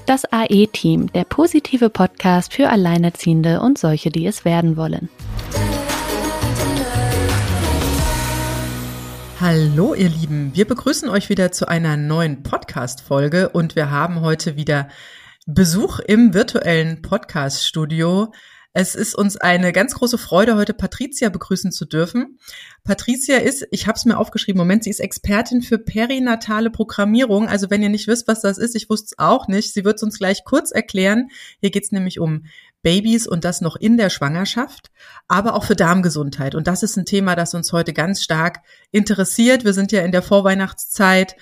Das AE-Team, der positive Podcast für Alleinerziehende und solche, die es werden wollen. Hallo ihr Lieben, wir begrüßen euch wieder zu einer neuen Podcast-Folge und wir haben heute wieder Besuch im virtuellen Podcast-Studio. Es ist uns eine ganz große Freude, heute Patricia begrüßen zu dürfen. Patricia ist, ich habe es mir aufgeschrieben, sie ist Expertin für perinatale Programmierung. Also wenn ihr nicht wisst, was das ist, ich wusste es auch nicht. Sie wird es uns gleich kurz erklären. Hier geht es nämlich um Babys und das noch in der Schwangerschaft, aber auch für Darmgesundheit. Und das ist ein Thema, das uns heute ganz stark interessiert. Wir sind ja in der Vorweihnachtszeit.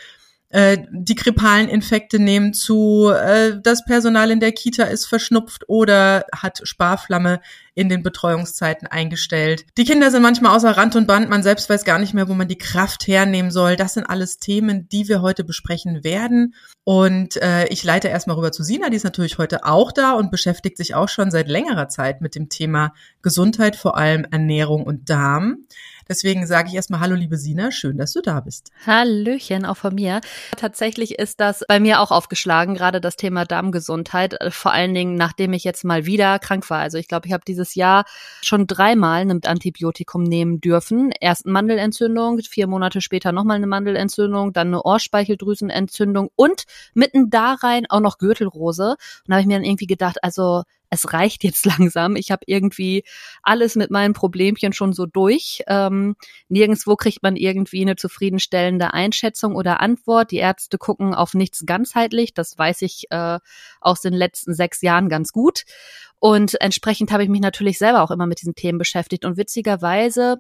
Die grippalen Infekte nehmen zu, das Personal in der Kita ist verschnupft oder hat Sparflamme in den Betreuungszeiten eingestellt. Die Kinder sind manchmal außer Rand und Band, man selbst weiß gar nicht mehr, wo man die Kraft hernehmen soll. Das sind alles Themen, die wir heute besprechen werden. Und ich leite erstmal rüber zu Sina, die ist natürlich heute auch da und beschäftigt sich auch schon seit längerer Zeit mit dem Thema Gesundheit, vor allem Ernährung und Darm. Deswegen sage ich erstmal Hallo, liebe Sina, schön, dass du da bist. Hallöchen, auch von mir. Tatsächlich ist das bei mir auch aufgeschlagen, gerade das Thema Darmgesundheit, vor allen Dingen, nachdem ich jetzt mal wieder krank war. Also ich glaube, ich habe dieses Jahr schon 3-mal ein Antibiotikum nehmen dürfen. Erst eine Mandelentzündung, 4 Monate später nochmal eine Mandelentzündung, dann eine Ohrspeicheldrüsenentzündung und mitten da rein auch noch Gürtelrose. Und da habe ich mir dann irgendwie gedacht, also es reicht jetzt langsam. Ich habe irgendwie alles mit meinen Problemchen schon so durch. Nirgendwo kriegt man irgendwie eine zufriedenstellende Einschätzung oder Antwort. Die Ärzte gucken auf nichts ganzheitlich. Das weiß ich aus den letzten 6 Jahren ganz gut. Und entsprechend habe ich mich natürlich selber auch immer mit diesen Themen beschäftigt. Und witzigerweise,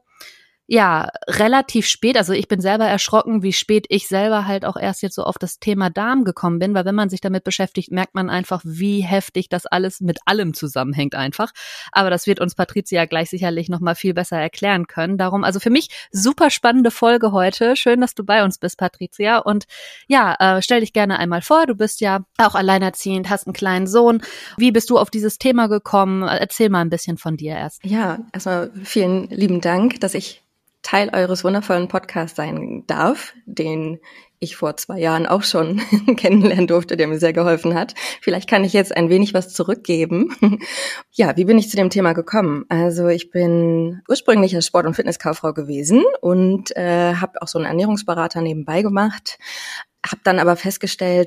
ja, relativ spät, also ich bin selber erschrocken, wie spät ich selber halt auch erst jetzt so auf das Thema Darm gekommen bin, weil wenn man sich damit beschäftigt, merkt man einfach, wie heftig das alles mit allem zusammenhängt einfach. Aber das wird uns Patricia gleich sicherlich nochmal viel besser erklären können. Darum, also für mich super spannende Folge heute. Schön, dass du bei uns bist, Patricia. Und ja, stell dich gerne einmal vor, du bist ja auch alleinerziehend, hast einen kleinen Sohn. Wie bist du auf dieses Thema gekommen? Erzähl mal ein bisschen von dir erst. Ja, erstmal vielen lieben Dank, dass ich Teil eures wundervollen Podcasts sein darf, den ich vor 2 Jahren auch schon kennenlernen durfte, der mir sehr geholfen hat. Vielleicht kann ich jetzt ein wenig was zurückgeben. Ja, wie bin ich zu dem Thema gekommen? Also ich bin ursprünglich als Sport- und Fitnesskauffrau gewesen und habe auch so einen Ernährungsberater nebenbei gemacht. Habe dann aber festgestellt,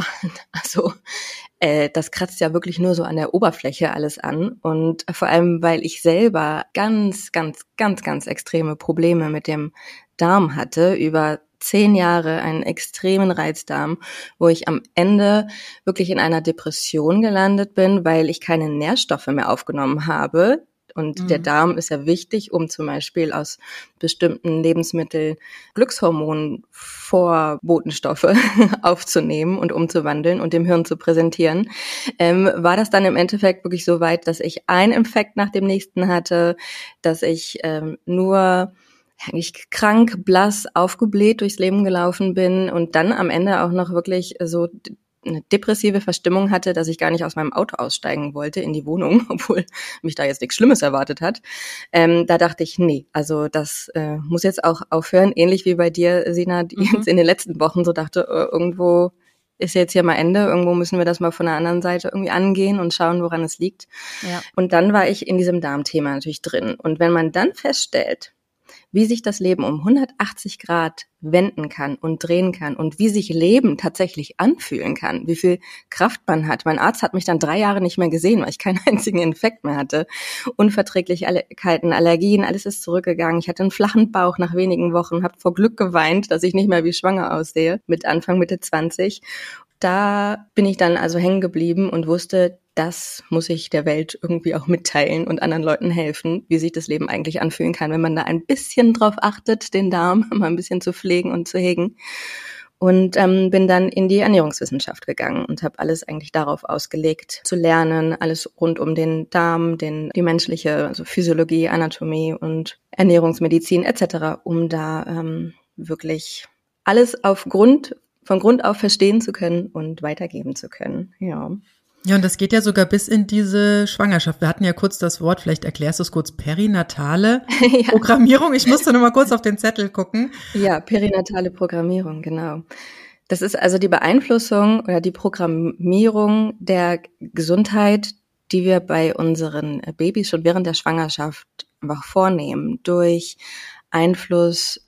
das kratzt ja wirklich nur so an der Oberfläche alles an und vor allem, weil ich selber ganz extreme Probleme mit dem Darm hatte, über 10 Jahre einen extremen Reizdarm, wo ich am Ende wirklich in einer Depression gelandet bin, weil ich keine Nährstoffe mehr aufgenommen habe. Und der Darm ist ja wichtig, um zum Beispiel aus bestimmten Lebensmitteln Glückshormon-Vorbotenstoffe aufzunehmen und umzuwandeln und dem Hirn zu präsentieren. War das dann im Endeffekt wirklich so weit, dass ich einen Infekt nach dem nächsten hatte, dass ich nur eigentlich krank, blass, aufgebläht durchs Leben gelaufen bin und dann am Ende auch noch wirklich so eine depressive Verstimmung hatte, dass ich gar nicht aus meinem Auto aussteigen wollte in die Wohnung, obwohl mich da jetzt nichts Schlimmes erwartet hat. Da dachte ich, nee, also das muss jetzt auch aufhören. Ähnlich wie bei dir, Sina, die jetzt in den letzten Wochen so dachte, irgendwo ist jetzt hier mal Ende, irgendwo müssen wir das mal von der anderen Seite irgendwie angehen und schauen, woran es liegt. Ja. Und dann war ich in diesem Darmthema natürlich drin. Und wenn man dann feststellt, wie sich das Leben um 180 Grad wenden kann und drehen kann und wie sich Leben tatsächlich anfühlen kann, wie viel Kraft man hat. Mein Arzt hat mich dann 3 Jahre nicht mehr gesehen, weil ich keinen einzigen Infekt mehr hatte. Unverträglichkeiten, Allergien, alles ist zurückgegangen. Ich hatte einen flachen Bauch nach wenigen Wochen, habe vor Glück geweint, dass ich nicht mehr wie schwanger aussehe, mit Anfang, Mitte 20. Da bin ich dann also hängen geblieben und wusste, das muss ich der Welt irgendwie auch mitteilen und anderen Leuten helfen, wie sich das Leben eigentlich anfühlen kann, wenn man da ein bisschen drauf achtet, den Darm mal ein bisschen zu pflegen und zu hegen. Und bin dann in die Ernährungswissenschaft gegangen und habe alles eigentlich darauf ausgelegt, zu lernen, alles rund um den Darm, die menschliche, also Physiologie, Anatomie und Ernährungsmedizin etc., um da wirklich alles von Grund auf verstehen zu können und weitergeben zu können. Ja. Ja, und das geht ja sogar bis in diese Schwangerschaft. Wir hatten ja kurz das Wort, vielleicht erklärst du es kurz, perinatale Programmierung. Ich musste nur mal kurz auf den Zettel gucken. Ja, perinatale Programmierung, genau. Das ist also die Beeinflussung oder die Programmierung der Gesundheit, die wir bei unseren Babys schon während der Schwangerschaft einfach vornehmen, durch Einfluss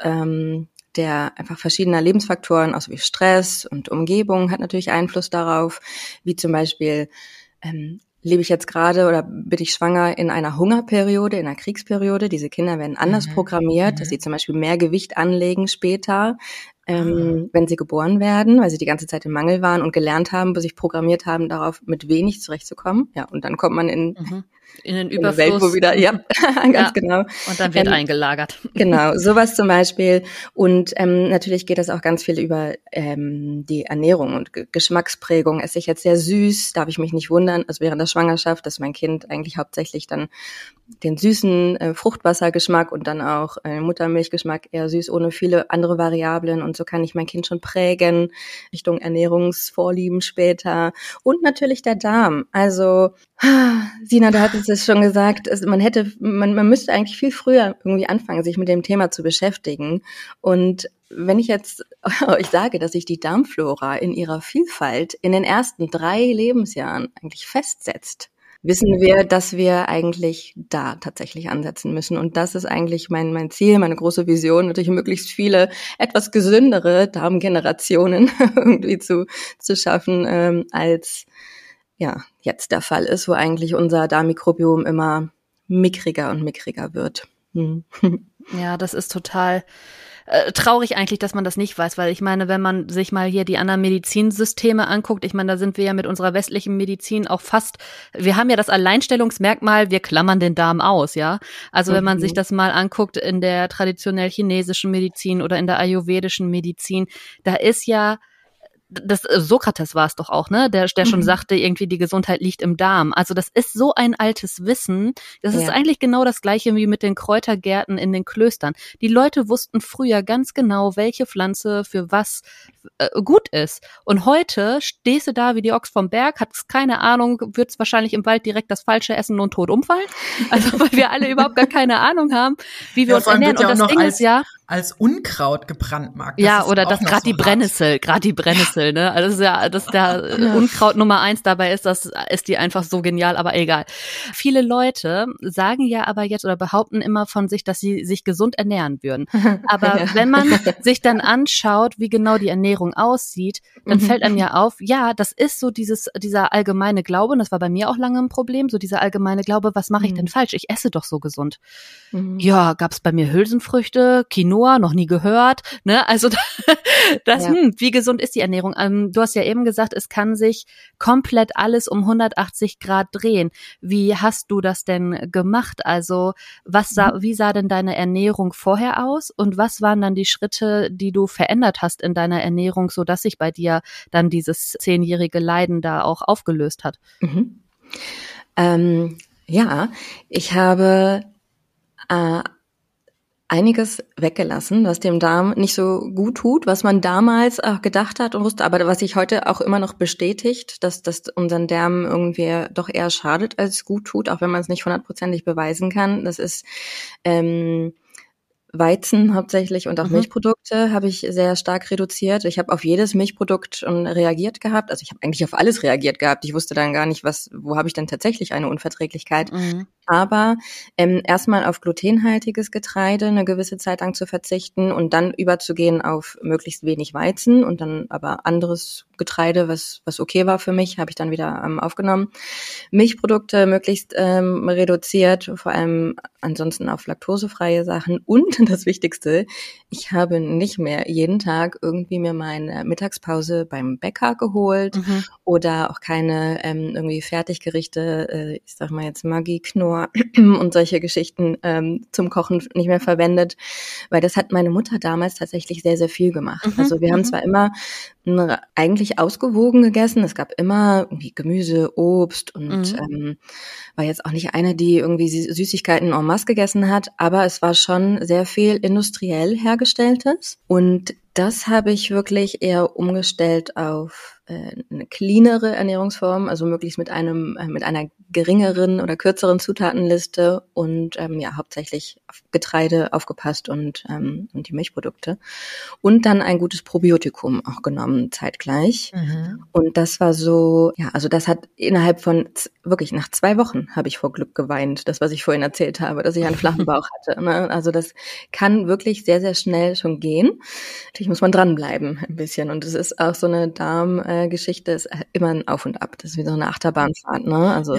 der einfach verschiedener Lebensfaktoren, auch so wie Stress und Umgebung hat natürlich Einfluss darauf, wie zum Beispiel lebe ich jetzt gerade oder bin ich schwanger in einer Hungerperiode, in einer Kriegsperiode. Diese Kinder werden anders programmiert, dass sie zum Beispiel mehr Gewicht anlegen später, wenn sie geboren werden, weil sie die ganze Zeit im Mangel waren und gelernt haben, sich programmiert haben, darauf mit wenig zurechtzukommen. Ja, und dann kommt man in den in eine Welt, wo wieder, ja, ganz genau. Und dann wird eingelagert. Genau, sowas zum Beispiel. Und natürlich geht das auch ganz viel über die Ernährung und Geschmacksprägung. Esse ich jetzt sehr süß, darf ich mich nicht wundern, also während der Schwangerschaft, dass mein Kind eigentlich hauptsächlich dann den süßen Fruchtwassergeschmack und dann auch Muttermilchgeschmack eher süß, ohne viele andere Variablen. Und so kann ich mein Kind schon prägen Richtung Ernährungsvorlieben später. Und natürlich der Darm. Also Sina, du hattest es schon gesagt, man müsste eigentlich viel früher irgendwie anfangen, sich mit dem Thema zu beschäftigen. Und wenn ich jetzt euch sage, dass sich die Darmflora in ihrer Vielfalt in den ersten 3 Lebensjahren eigentlich festsetzt, wissen wir, dass wir eigentlich da tatsächlich ansetzen müssen. Und das ist eigentlich mein Ziel, meine große Vision, natürlich möglichst viele etwas gesündere Darmgenerationen irgendwie zu schaffen, als ja jetzt der Fall ist, wo eigentlich unser Darmmikrobiom immer mickriger und mickriger wird. Ja, das ist total traurig eigentlich, dass man das nicht weiß, weil ich meine, wenn man sich mal hier die anderen Medizinsysteme anguckt, ich meine, da sind wir ja mit unserer westlichen Medizin auch wir haben ja das Alleinstellungsmerkmal, wir klammern den Darm aus, ja. Also wenn man sich das mal anguckt in der traditionell chinesischen Medizin oder in der ayurvedischen Medizin, da ist ja Sokrates war es doch auch, ne? Der schon sagte, irgendwie die Gesundheit liegt im Darm. Also das ist so ein altes Wissen. Das ist eigentlich genau das Gleiche wie mit den Kräutergärten in den Klöstern. Die Leute wussten früher ganz genau, welche Pflanze für was gut ist. Und heute stehst du da wie die Ochs vom Berg, hast keine Ahnung, wird's wahrscheinlich im Wald direkt das Falsche essen und tot umfallen. Also weil wir alle überhaupt gar keine Ahnung haben, wie wir uns ernähren. Und das Ding ist ja als Unkraut gebrandmarkt. Ja, oder das gerade die Brennnessel, ne? Also das ist der Unkraut Nummer 1 dabei ist die einfach so genial, aber egal. Viele Leute sagen ja aber jetzt oder behaupten immer von sich, dass sie sich gesund ernähren würden. Aber wenn man sich dann anschaut, wie genau die Ernährung aussieht, dann fällt einem ja auf, ja, das ist so dieser allgemeine Glaube, und das war bei mir auch lange ein Problem, so dieser allgemeine Glaube, was mache ich denn falsch? Ich esse doch so gesund. Ja, gab's bei mir Hülsenfrüchte, Quinoa, noch nie gehört, ne? Also wie gesund ist die Ernährung? Du hast ja eben gesagt, es kann sich komplett alles um 180 Grad drehen. Wie hast du das denn gemacht? Also wie sah denn deine Ernährung vorher aus und was waren dann die Schritte, die du verändert hast in deiner Ernährung, so dass sich bei dir dann dieses 10-jährige Leiden da auch aufgelöst hat? Ja, ich habe einiges weggelassen, was dem Darm nicht so gut tut, was man damals auch gedacht hat und wusste, aber was sich heute auch immer noch bestätigt, dass das unseren Darm irgendwie doch eher schadet als gut tut, auch wenn man es nicht 100%ig beweisen kann. Das ist Weizen hauptsächlich und auch Milchprodukte habe ich sehr stark reduziert. Ich habe auf jedes Milchprodukt schon reagiert gehabt. Also ich habe eigentlich auf alles reagiert gehabt. Ich wusste dann gar nicht, wo habe ich denn tatsächlich eine Unverträglichkeit. Aber erstmal auf glutenhaltiges Getreide eine gewisse Zeit lang zu verzichten und dann überzugehen auf möglichst wenig Weizen und dann aber anderes Getreide, was okay war für mich, habe ich dann wieder aufgenommen. Milchprodukte möglichst reduziert, vor allem ansonsten auf laktosefreie Sachen. Und das Wichtigste, ich habe nicht mehr jeden Tag irgendwie mir meine Mittagspause beim Bäcker geholt oder auch keine irgendwie Fertiggerichte, ich sag mal jetzt Maggi, Knorr und solche Geschichten zum Kochen nicht mehr verwendet, weil das hat meine Mutter damals tatsächlich sehr, sehr viel gemacht. Also wir haben zwar immer eigentlich ausgewogen gegessen, es gab immer irgendwie Gemüse, Obst und war jetzt auch nicht eine, die irgendwie Süßigkeiten en masse gegessen hat, aber es war schon sehr viel industriell hergestelltes und das habe ich wirklich eher umgestellt auf eine cleanere Ernährungsform, also möglichst mit einer geringeren oder kürzeren Zutatenliste und hauptsächlich auf Getreide aufgepasst und die Milchprodukte. Und dann ein gutes Probiotikum auch genommen zeitgleich. Mhm. Und das war so, also das hat innerhalb von wirklich nach 2 Wochen habe ich vor Glück geweint, das, was ich vorhin erzählt habe, dass ich einen flachen Bauch hatte. Ne? Also das kann wirklich sehr, sehr schnell schon gehen. Natürlich muss man dranbleiben ein bisschen. Und es ist auch so eine Darmgeschichte, ist immer ein Auf und Ab. Das ist wie so eine Achterbahnfahrt. Ne? Also,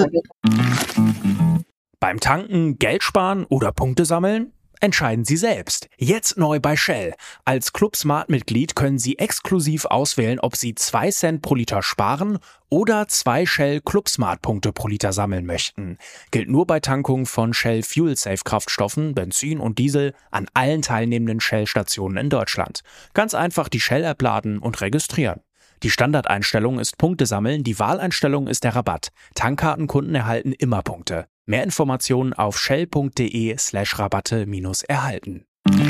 beim Tanken Geld sparen oder Punkte sammeln? Entscheiden Sie selbst. Jetzt neu bei Shell. Als Club Smart-Mitglied können Sie exklusiv auswählen, ob Sie 2 Cent pro Liter sparen oder 2 Shell Club Smart-Punkte pro Liter sammeln möchten. Gilt nur bei Tankung von Shell Fuel Safe Kraftstoffen, Benzin und Diesel an allen teilnehmenden Shell-Stationen in Deutschland. Ganz einfach die Shell-App laden und registrieren. Die Standardeinstellung ist Punkte sammeln, die Wahleinstellung ist der Rabatt. Tankkartenkunden erhalten immer Punkte. Mehr Informationen auf shell.de/Rabatte-erhalten.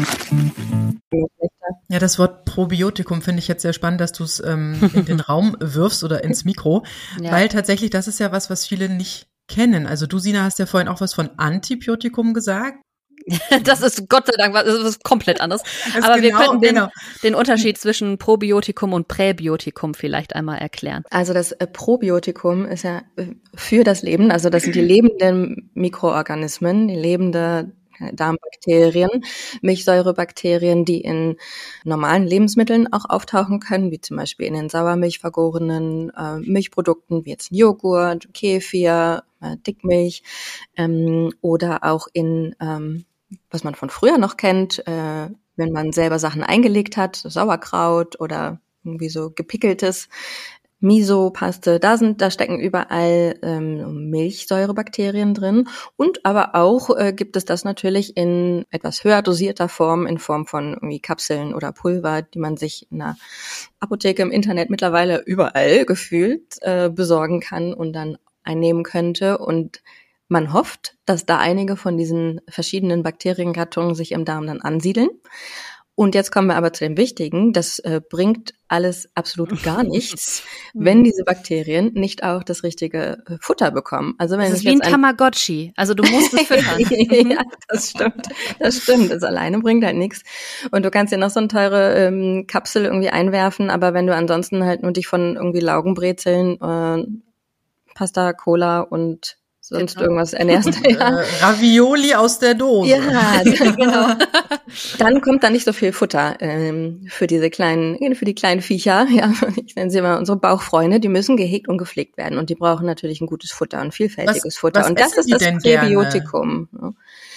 Ja, das Wort Probiotikum finde ich jetzt sehr spannend, dass du es in den Raum wirfst oder ins Mikro, weil tatsächlich das ist ja was viele nicht kennen. Also du, Sina, hast ja vorhin auch was von Antibiotikum gesagt. Das ist Gott sei Dank das ist komplett anders. Aber wir könnten den Unterschied zwischen Probiotikum und Präbiotikum vielleicht einmal erklären. Also das Probiotikum ist ja für das Leben, also das sind die lebenden Mikroorganismen, die lebende Darmbakterien, Milchsäurebakterien, die in normalen Lebensmitteln auch auftauchen können, wie zum Beispiel in den sauermilch vergorenen Milchprodukten, wie jetzt Joghurt, Kefir, Dickmilch oder auch in was man von früher noch kennt, wenn man selber Sachen eingelegt hat, Sauerkraut oder irgendwie so gepickeltes Miso-Paste, da stecken überall Milchsäurebakterien drin und aber auch gibt es das natürlich in etwas höher dosierter Form, in Form von irgendwie Kapseln oder Pulver, die man sich in der Apotheke im Internet mittlerweile überall gefühlt besorgen kann und dann einnehmen könnte und man hofft, dass da einige von diesen verschiedenen Bakteriengattungen sich im Darm dann ansiedeln. Und jetzt kommen wir aber zu dem Wichtigen, das bringt alles absolut gar nichts, wenn diese Bakterien nicht auch das richtige Futter bekommen. Also wenn das ist wie ein Tamagotchi, also du musst es füttern. Ja, das stimmt, das alleine bringt halt nichts. Und du kannst dir noch so eine teure Kapsel irgendwie einwerfen, aber wenn du ansonsten halt nur dich von irgendwie Laugenbrezeln, Pasta, Cola und sonst irgendwas ernährst. Ravioli aus der Dose. Ja, genau. Dann kommt da nicht so viel Futter für die kleinen Viecher. Ja, ich nenne sie mal unsere Bauchfreunde. Die müssen gehegt und gepflegt werden und die brauchen natürlich ein gutes Futter, ein vielfältiges Futter. Und das ist das Präbiotikum. Gerne?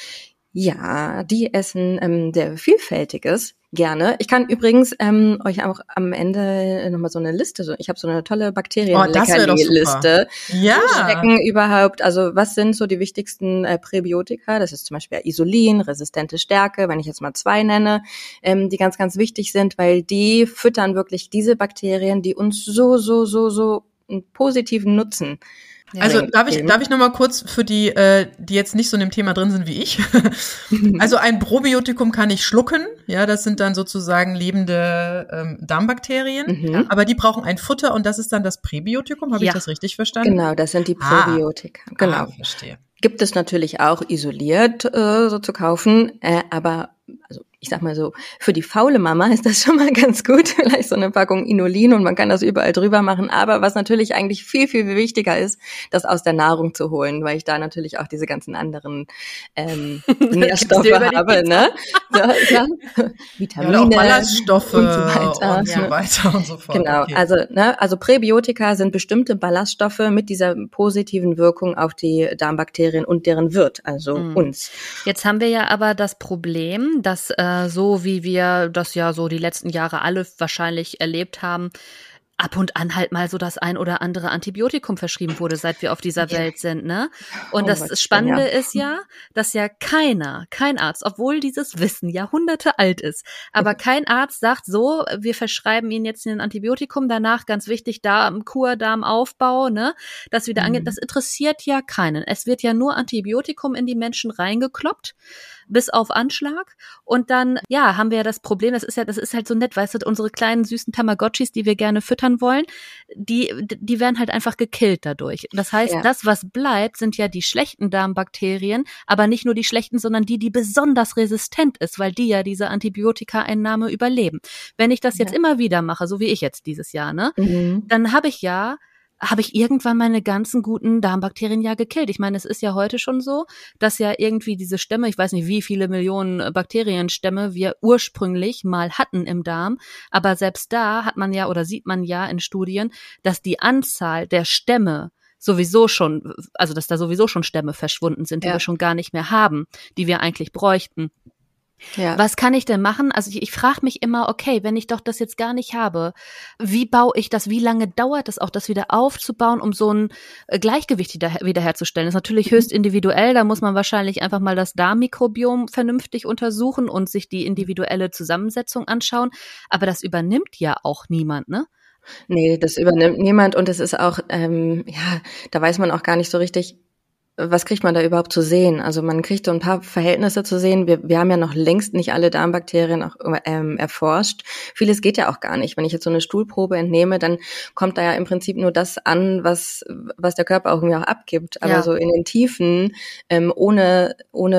Ja, die essen sehr Vielfältiges gerne. Ich kann übrigens euch auch am Ende nochmal so eine Liste, ich habe so eine tolle Bakterien-Leckerli-Liste. Ja. Schmecken überhaupt, also was sind so die wichtigsten Präbiotika? Das ist zum Beispiel Isolin, resistente Stärke, wenn ich jetzt mal 2 nenne, die ganz, ganz wichtig sind, weil die füttern wirklich diese Bakterien, die uns so einen positiven Nutzen. Also darf ich noch mal kurz für die jetzt nicht so in dem Thema drin sind wie ich. Also ein Probiotikum kann ich schlucken, ja, das sind dann sozusagen lebende Darmbakterien, aber die brauchen ein Futter und das ist dann das Präbiotikum, habe ich das richtig verstanden? Genau, das sind die Probiotika. Genau. Verstehe. Gibt es natürlich auch isoliert so zu kaufen, aber also ich sag mal so, für die faule Mama ist das schon mal ganz gut, vielleicht so eine Packung Inulin und man kann das überall drüber machen, aber was natürlich eigentlich viel, viel wichtiger ist, das aus der Nahrung zu holen, weil ich da natürlich auch diese ganzen anderen Nährstoffe habe, ne? Ja, Vitamine, ja, auch Ballaststoffe und so weiter. Und so weiter und so fort. Genau, okay. also Präbiotika sind bestimmte Ballaststoffe mit dieser positiven Wirkung auf die Darmbakterien und deren Wirt, also uns. Jetzt haben wir ja aber das Problem, dass so wie wir das ja so die letzten Jahre alle wahrscheinlich erlebt haben, ab und an halt mal so das ein oder andere Antibiotikum verschrieben wurde, seit wir auf dieser Welt sind, ne? Und das Spannende ist ja, dass ja kein Arzt, obwohl dieses Wissen Jahrhunderte alt ist, aber kein Arzt sagt so, wir verschreiben Ihnen jetzt ein Antibiotikum, danach ganz wichtig, Darmkur, Darmaufbau, ne? Das wieder angeht, das interessiert ja keinen. Es wird ja nur Antibiotikum in die Menschen reingekloppt, bis auf Anschlag. Und dann, ja, haben wir ja das Problem, das ist halt so nett, weißt du, unsere kleinen süßen Tamagotchis, die wir gerne füttern füttern wollen, die werden halt einfach gekillt dadurch. Das heißt, das, was bleibt, sind ja die schlechten Darmbakterien, aber nicht nur die schlechten, sondern die besonders resistent ist, weil die ja diese Antibiotika-Einnahme überleben. Wenn ich das jetzt immer wieder mache, so wie ich jetzt dieses Jahr, ne, dann habe ich irgendwann meine ganzen guten Darmbakterien ja gekillt. Ich meine, es ist ja heute schon so, dass ja irgendwie diese Stämme, ich weiß nicht, wie viele Millionen Bakterienstämme wir ursprünglich mal hatten im Darm, aber selbst da hat man ja oder sieht man ja in Studien, dass die Anzahl der Stämme sowieso schon, also dass da sowieso schon Stämme verschwunden sind, die wir schon gar nicht mehr haben, die wir eigentlich bräuchten. Ja. Was kann ich denn machen? Also ich frage mich immer, okay, wenn ich doch das jetzt gar nicht habe, wie baue ich das, wie lange dauert es auch, das wieder aufzubauen, um so ein Gleichgewicht wiederherzustellen? Das ist natürlich höchst individuell, da muss man wahrscheinlich einfach mal das Darmmikrobiom vernünftig untersuchen und sich die individuelle Zusammensetzung anschauen, aber das übernimmt ja auch niemand, ne? Nee, das übernimmt niemand und es ist auch, da weiß man auch gar nicht so richtig, was kriegt man da überhaupt zu sehen? Also man kriegt so ein paar Verhältnisse zu sehen. Wir haben ja noch längst nicht alle Darmbakterien auch erforscht. Vieles geht ja auch gar nicht. Wenn ich jetzt so eine Stuhlprobe entnehme, dann kommt da ja im Prinzip nur das an, was der Körper auch irgendwie auch abgibt. Aber so in den Tiefen, ohne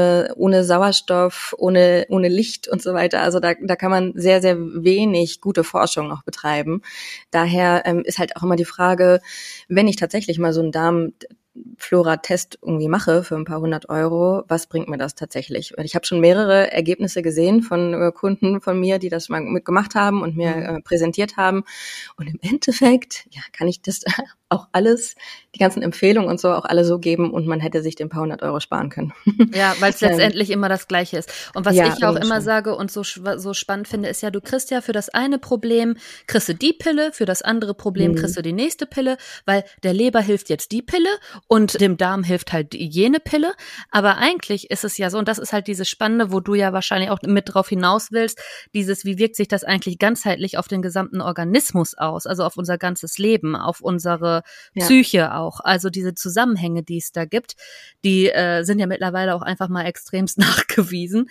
Sauerstoff, ohne Licht und so weiter. Also da kann man sehr, sehr wenig gute Forschung noch betreiben. Daher ist halt auch immer die Frage, wenn ich tatsächlich mal so einen Darmflora-Test irgendwie mache für ein paar 100 €, was bringt mir das tatsächlich? Ich habe schon mehrere Ergebnisse gesehen von Kunden von mir, die das mal mitgemacht haben und mir präsentiert haben. Und im Endeffekt, kann ich das auch alles, die ganzen Empfehlungen und so auch alle so geben und man hätte sich den paar 100 € sparen können. Ja, weil es letztendlich immer das Gleiche ist. Und was ich auch immer sage und so spannend finde, ist ja, du kriegst ja für das eine Problem, kriegst du die Pille, für das andere Problem kriegst du die nächste Pille, weil der Leber hilft jetzt die Pille und dem Darm hilft halt jene Pille. Aber eigentlich ist es ja so, und das ist halt dieses Spannende, wo du ja wahrscheinlich auch mit drauf hinaus willst, dieses, wie wirkt sich das eigentlich ganzheitlich auf den gesamten Organismus aus, also auf unser ganzes Leben, auf unsere Psyche auch. Also diese Zusammenhänge, die es da gibt, die sind ja mittlerweile auch einfach mal extremst nachgewiesen.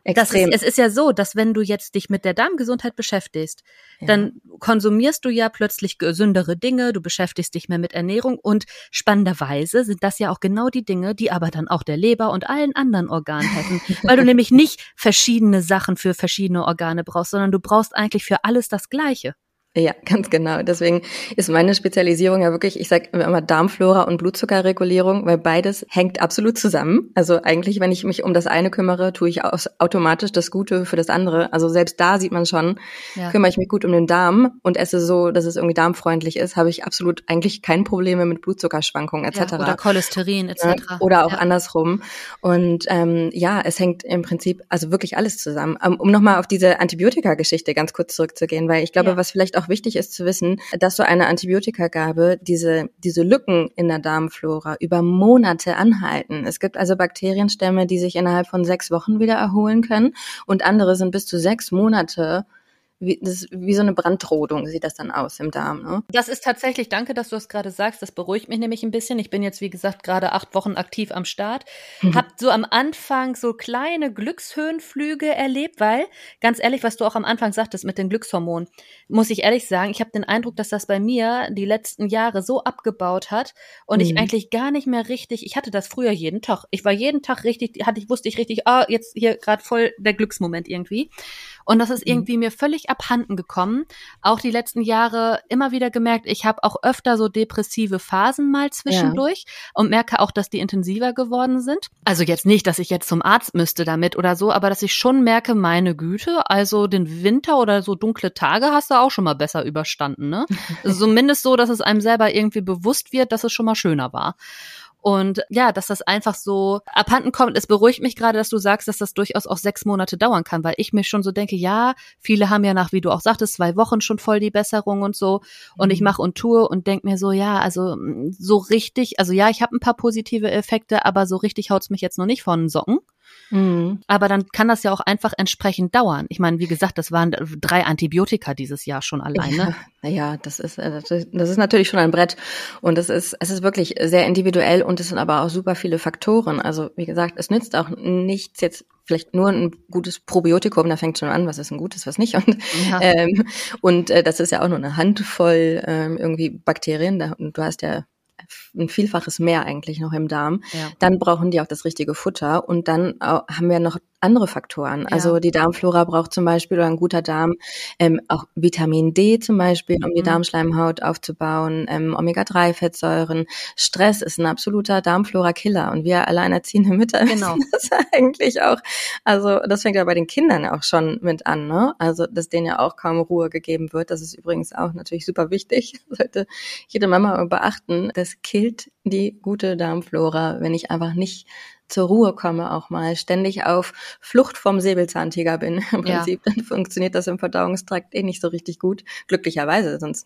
Es ist ja so, dass wenn du jetzt dich mit der Darmgesundheit beschäftigst, dann konsumierst du ja plötzlich gesündere Dinge, du beschäftigst dich mehr mit Ernährung und spannenderweise sind das ja auch genau die Dinge, die aber dann auch der Leber und allen anderen Organen helfen, weil du nämlich nicht verschiedene Sachen für verschiedene Organe brauchst, sondern du brauchst eigentlich für alles das Gleiche. Ja, ganz genau. Deswegen ist meine Spezialisierung ja wirklich, ich sage immer Darmflora und Blutzuckerregulierung, weil beides hängt absolut zusammen. Also eigentlich, wenn ich mich um das eine kümmere, tue ich automatisch das Gute für das andere. Also selbst da sieht man schon, kümmere ich mich gut um den Darm und esse so, dass es irgendwie darmfreundlich ist, habe ich absolut eigentlich keine Probleme mit Blutzuckerschwankungen etc. Oder Cholesterin etc. Oder auch andersrum. Und es hängt im Prinzip also wirklich alles zusammen. Um nochmal auf diese Antibiotika-Geschichte ganz kurz zurückzugehen, weil ich glaube, was vielleicht auch wichtig ist zu wissen, dass so eine Antibiotikagabe diese Lücken in der Darmflora über Monate anhalten. Es gibt also Bakterienstämme, die sich innerhalb von 6 Wochen wieder erholen können und andere sind bis zu 6 Monate wie so eine Brandrodung sieht das dann aus im Darm. Ne? Das ist tatsächlich, danke, dass du das gerade sagst, das beruhigt mich nämlich ein bisschen. Ich bin jetzt, wie gesagt, gerade 8 Wochen aktiv am Start. Hab so am Anfang so kleine Glückshöhenflüge erlebt, weil, ganz ehrlich, was du auch am Anfang sagtest mit den Glückshormonen, muss ich ehrlich sagen, ich habe den Eindruck, dass das bei mir die letzten Jahre so abgebaut hat und ich eigentlich gar nicht mehr richtig, ich hatte das früher jeden Tag. Ich war jeden Tag richtig, wusste ich richtig, jetzt hier gerade voll der Glücksmoment irgendwie. Und das ist irgendwie mir völlig abhanden gekommen. Auch die letzten Jahre immer wieder gemerkt, ich habe auch öfter so depressive Phasen mal zwischendurch und merke auch, dass die intensiver geworden sind. Also jetzt nicht, dass ich jetzt zum Arzt müsste damit oder so, aber dass ich schon merke, meine Güte, also den Winter oder so dunkle Tage hast du auch schon mal besser überstanden, ne? Also zumindest so, dass es einem selber irgendwie bewusst wird, dass es schon mal schöner war. Und ja, dass das einfach so abhanden kommt, es beruhigt mich gerade, dass du sagst, dass das durchaus auch 6 Monate dauern kann, weil ich mir schon so denke, ja, viele haben ja nach, wie du auch sagtest, 2 Wochen schon voll die Besserung und so. Und ich mache und tue und denke mir so, ja, also so richtig, also ja, ich habe ein paar positive Effekte, aber so richtig haut's mich jetzt noch nicht von den Socken. Aber dann kann das ja auch einfach entsprechend dauern. Ich meine, wie gesagt, das waren 3 Antibiotika dieses Jahr schon alleine. Ja, das ist natürlich schon ein Brett. Und es ist wirklich sehr individuell und es sind aber auch super viele Faktoren. Also wie gesagt, es nützt auch nichts jetzt vielleicht nur ein gutes Probiotikum, da fängt schon an, was ist ein gutes, was nicht. Und das ist ja auch nur eine Handvoll irgendwie Bakterien. Und du hast ja ein Vielfaches mehr eigentlich noch im Darm. Ja. Dann brauchen die auch das richtige Futter und dann haben wir noch andere Faktoren. Also die Darmflora braucht zum Beispiel, oder ein guter Darm, auch Vitamin D zum Beispiel, um die Darmschleimhaut aufzubauen, Omega-3-Fettsäuren. Stress ist ein absoluter Darmflora-Killer und wir alleinerziehende Mütter wissen das eigentlich auch. Also das fängt ja bei den Kindern auch schon mit an, ne? Also dass denen ja auch kaum Ruhe gegeben wird. Das ist übrigens auch natürlich super wichtig. Sollte jede Mama beachten. Das killt die gute Darmflora, wenn ich einfach nicht zur Ruhe komme, auch mal ständig auf Flucht vom Säbelzahntiger bin. Im Prinzip, dann funktioniert das im Verdauungstrakt nicht so richtig gut. Glücklicherweise, sonst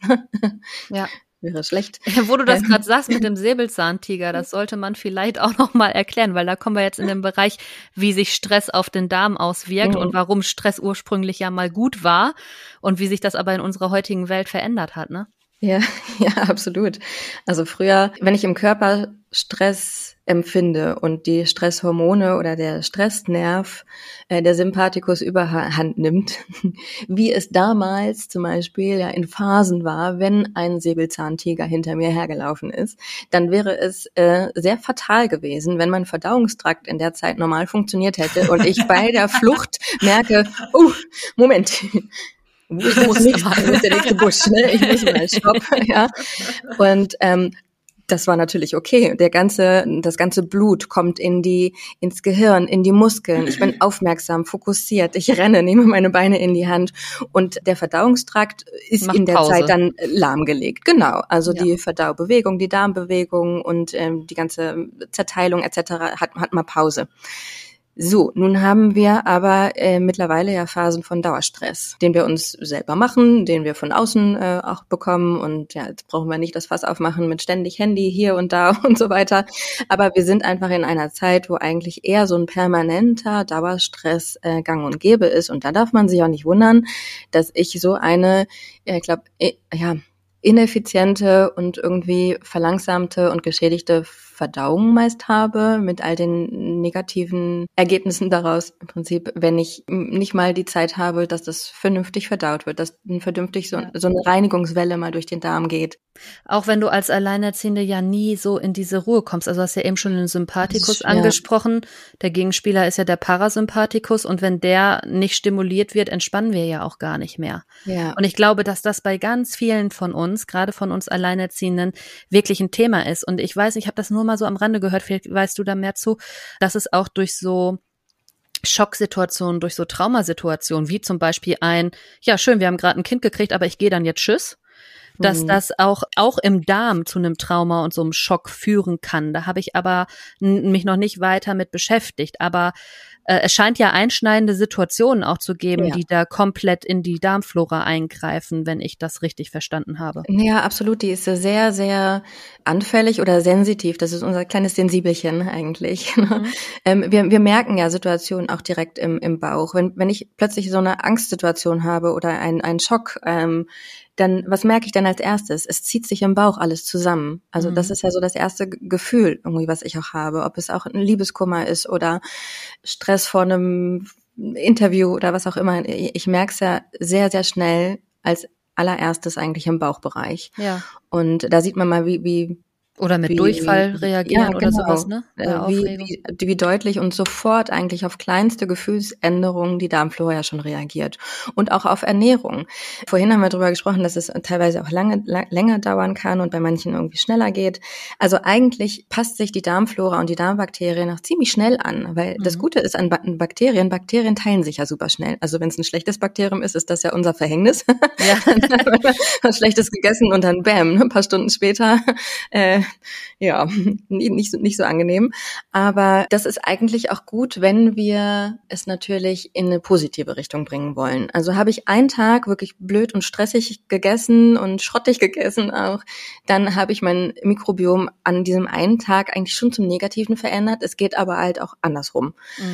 wäre schlecht. Wo du das gerade sagst mit dem Säbelzahntiger, das sollte man vielleicht auch noch mal erklären, weil da kommen wir jetzt in den Bereich, wie sich Stress auf den Darm auswirkt und warum Stress ursprünglich ja mal gut war und wie sich das aber in unserer heutigen Welt verändert hat, ne? Ja, absolut. Also früher, wenn ich im Körper Stress empfinde und die Stresshormone oder der Stressnerv, der Sympathikus überhand nimmt, wie es damals zum Beispiel ja in Phasen war, wenn ein Säbelzahntiger hinter mir hergelaufen ist, dann wäre es sehr fatal gewesen, wenn mein Verdauungstrakt in der Zeit normal funktioniert hätte und ich bei der Flucht merke, Moment, ich muss nicht mal, das ist der nächste Busch, ne? Ich muss mal, stopp, ja. Und das war natürlich okay. Das ganze Blut kommt ins Gehirn, in die Muskeln. Ich bin aufmerksam, fokussiert. Ich renne, nehme meine Beine in die Hand und der Verdauungstrakt ist in der Zeit dann lahmgelegt. Genau. Also die Verdaubewegung, die Darmbewegung und die ganze Zerteilung etc. hat mal Pause. So, nun haben wir aber mittlerweile ja Phasen von Dauerstress, den wir uns selber machen, den wir von außen auch bekommen und ja, jetzt brauchen wir nicht das Fass aufmachen mit ständig Handy hier und da und so weiter, aber wir sind einfach in einer Zeit, wo eigentlich eher so ein permanenter Dauerstress gang und gäbe ist und da darf man sich auch nicht wundern, dass ich so eine, ineffiziente und irgendwie verlangsamte und geschädigte Verdauung meist habe, mit all den negativen Ergebnissen daraus im Prinzip, wenn ich nicht mal die Zeit habe, dass das vernünftig verdaut wird, dass vernünftig so eine Reinigungswelle mal durch den Darm geht. Auch wenn du als Alleinerziehende ja nie so in diese Ruhe kommst. Also hast ja eben schon den Sympathikus angesprochen. Der Gegenspieler ist ja der Parasympathikus und wenn der nicht stimuliert wird, entspannen wir ja auch gar nicht mehr. Ja. Und ich glaube, dass das bei ganz vielen von uns, gerade von uns Alleinerziehenden, wirklich ein Thema ist. Und ich weiß, ich habe das nur mal so am Rande gehört, vielleicht weißt du da mehr zu, dass es auch durch so Schocksituationen, durch so Traumasituationen, wie zum Beispiel schön, wir haben gerade ein Kind gekriegt, aber ich gehe dann jetzt tschüss, dass das auch im Darm zu einem Trauma und so einem Schock führen kann. Da habe ich aber mich noch nicht weiter mit beschäftigt. Aber es scheint ja einschneidende Situationen auch zu geben, die da komplett in die Darmflora eingreifen, wenn ich das richtig verstanden habe. Ja, absolut. Die ist sehr, sehr anfällig oder sensitiv. Das ist unser kleines Sensibelchen eigentlich. Wir merken ja Situationen auch direkt im Bauch. Wenn ich plötzlich so eine Angstsituation habe oder einen Schock, dann, was merke ich denn als erstes? Es zieht sich im Bauch alles zusammen. Also das ist ja so das erste Gefühl irgendwie, was ich auch habe. Ob es auch ein Liebeskummer ist oder Stress vor einem Interview oder was auch immer. Ich merke es ja sehr, sehr schnell als allererstes eigentlich im Bauchbereich. Ja. Und da sieht man mal, wie oder mit Durchfall reagieren oder sowas, ne? Wie deutlich und sofort eigentlich auf kleinste Gefühlsänderungen die Darmflora ja schon reagiert. Und auch auf Ernährung. Vorhin haben wir darüber gesprochen, dass es teilweise auch länger dauern kann und bei manchen irgendwie schneller geht. Also eigentlich passt sich die Darmflora und die Darmbakterien auch ziemlich schnell an, weil das Gute ist an Bakterien teilen sich ja super schnell. Also wenn es ein schlechtes Bakterium ist das ja unser Verhängnis. Ja. Was Schlechtes gegessen und dann bam, ein paar Stunden später ja, nicht so angenehm. Aber das ist eigentlich auch gut, wenn wir es natürlich in eine positive Richtung bringen wollen. Also habe ich einen Tag wirklich blöd und stressig gegessen und schrottig gegessen auch, dann habe ich mein Mikrobiom an diesem einen Tag eigentlich schon zum Negativen verändert. Es geht aber halt auch andersrum.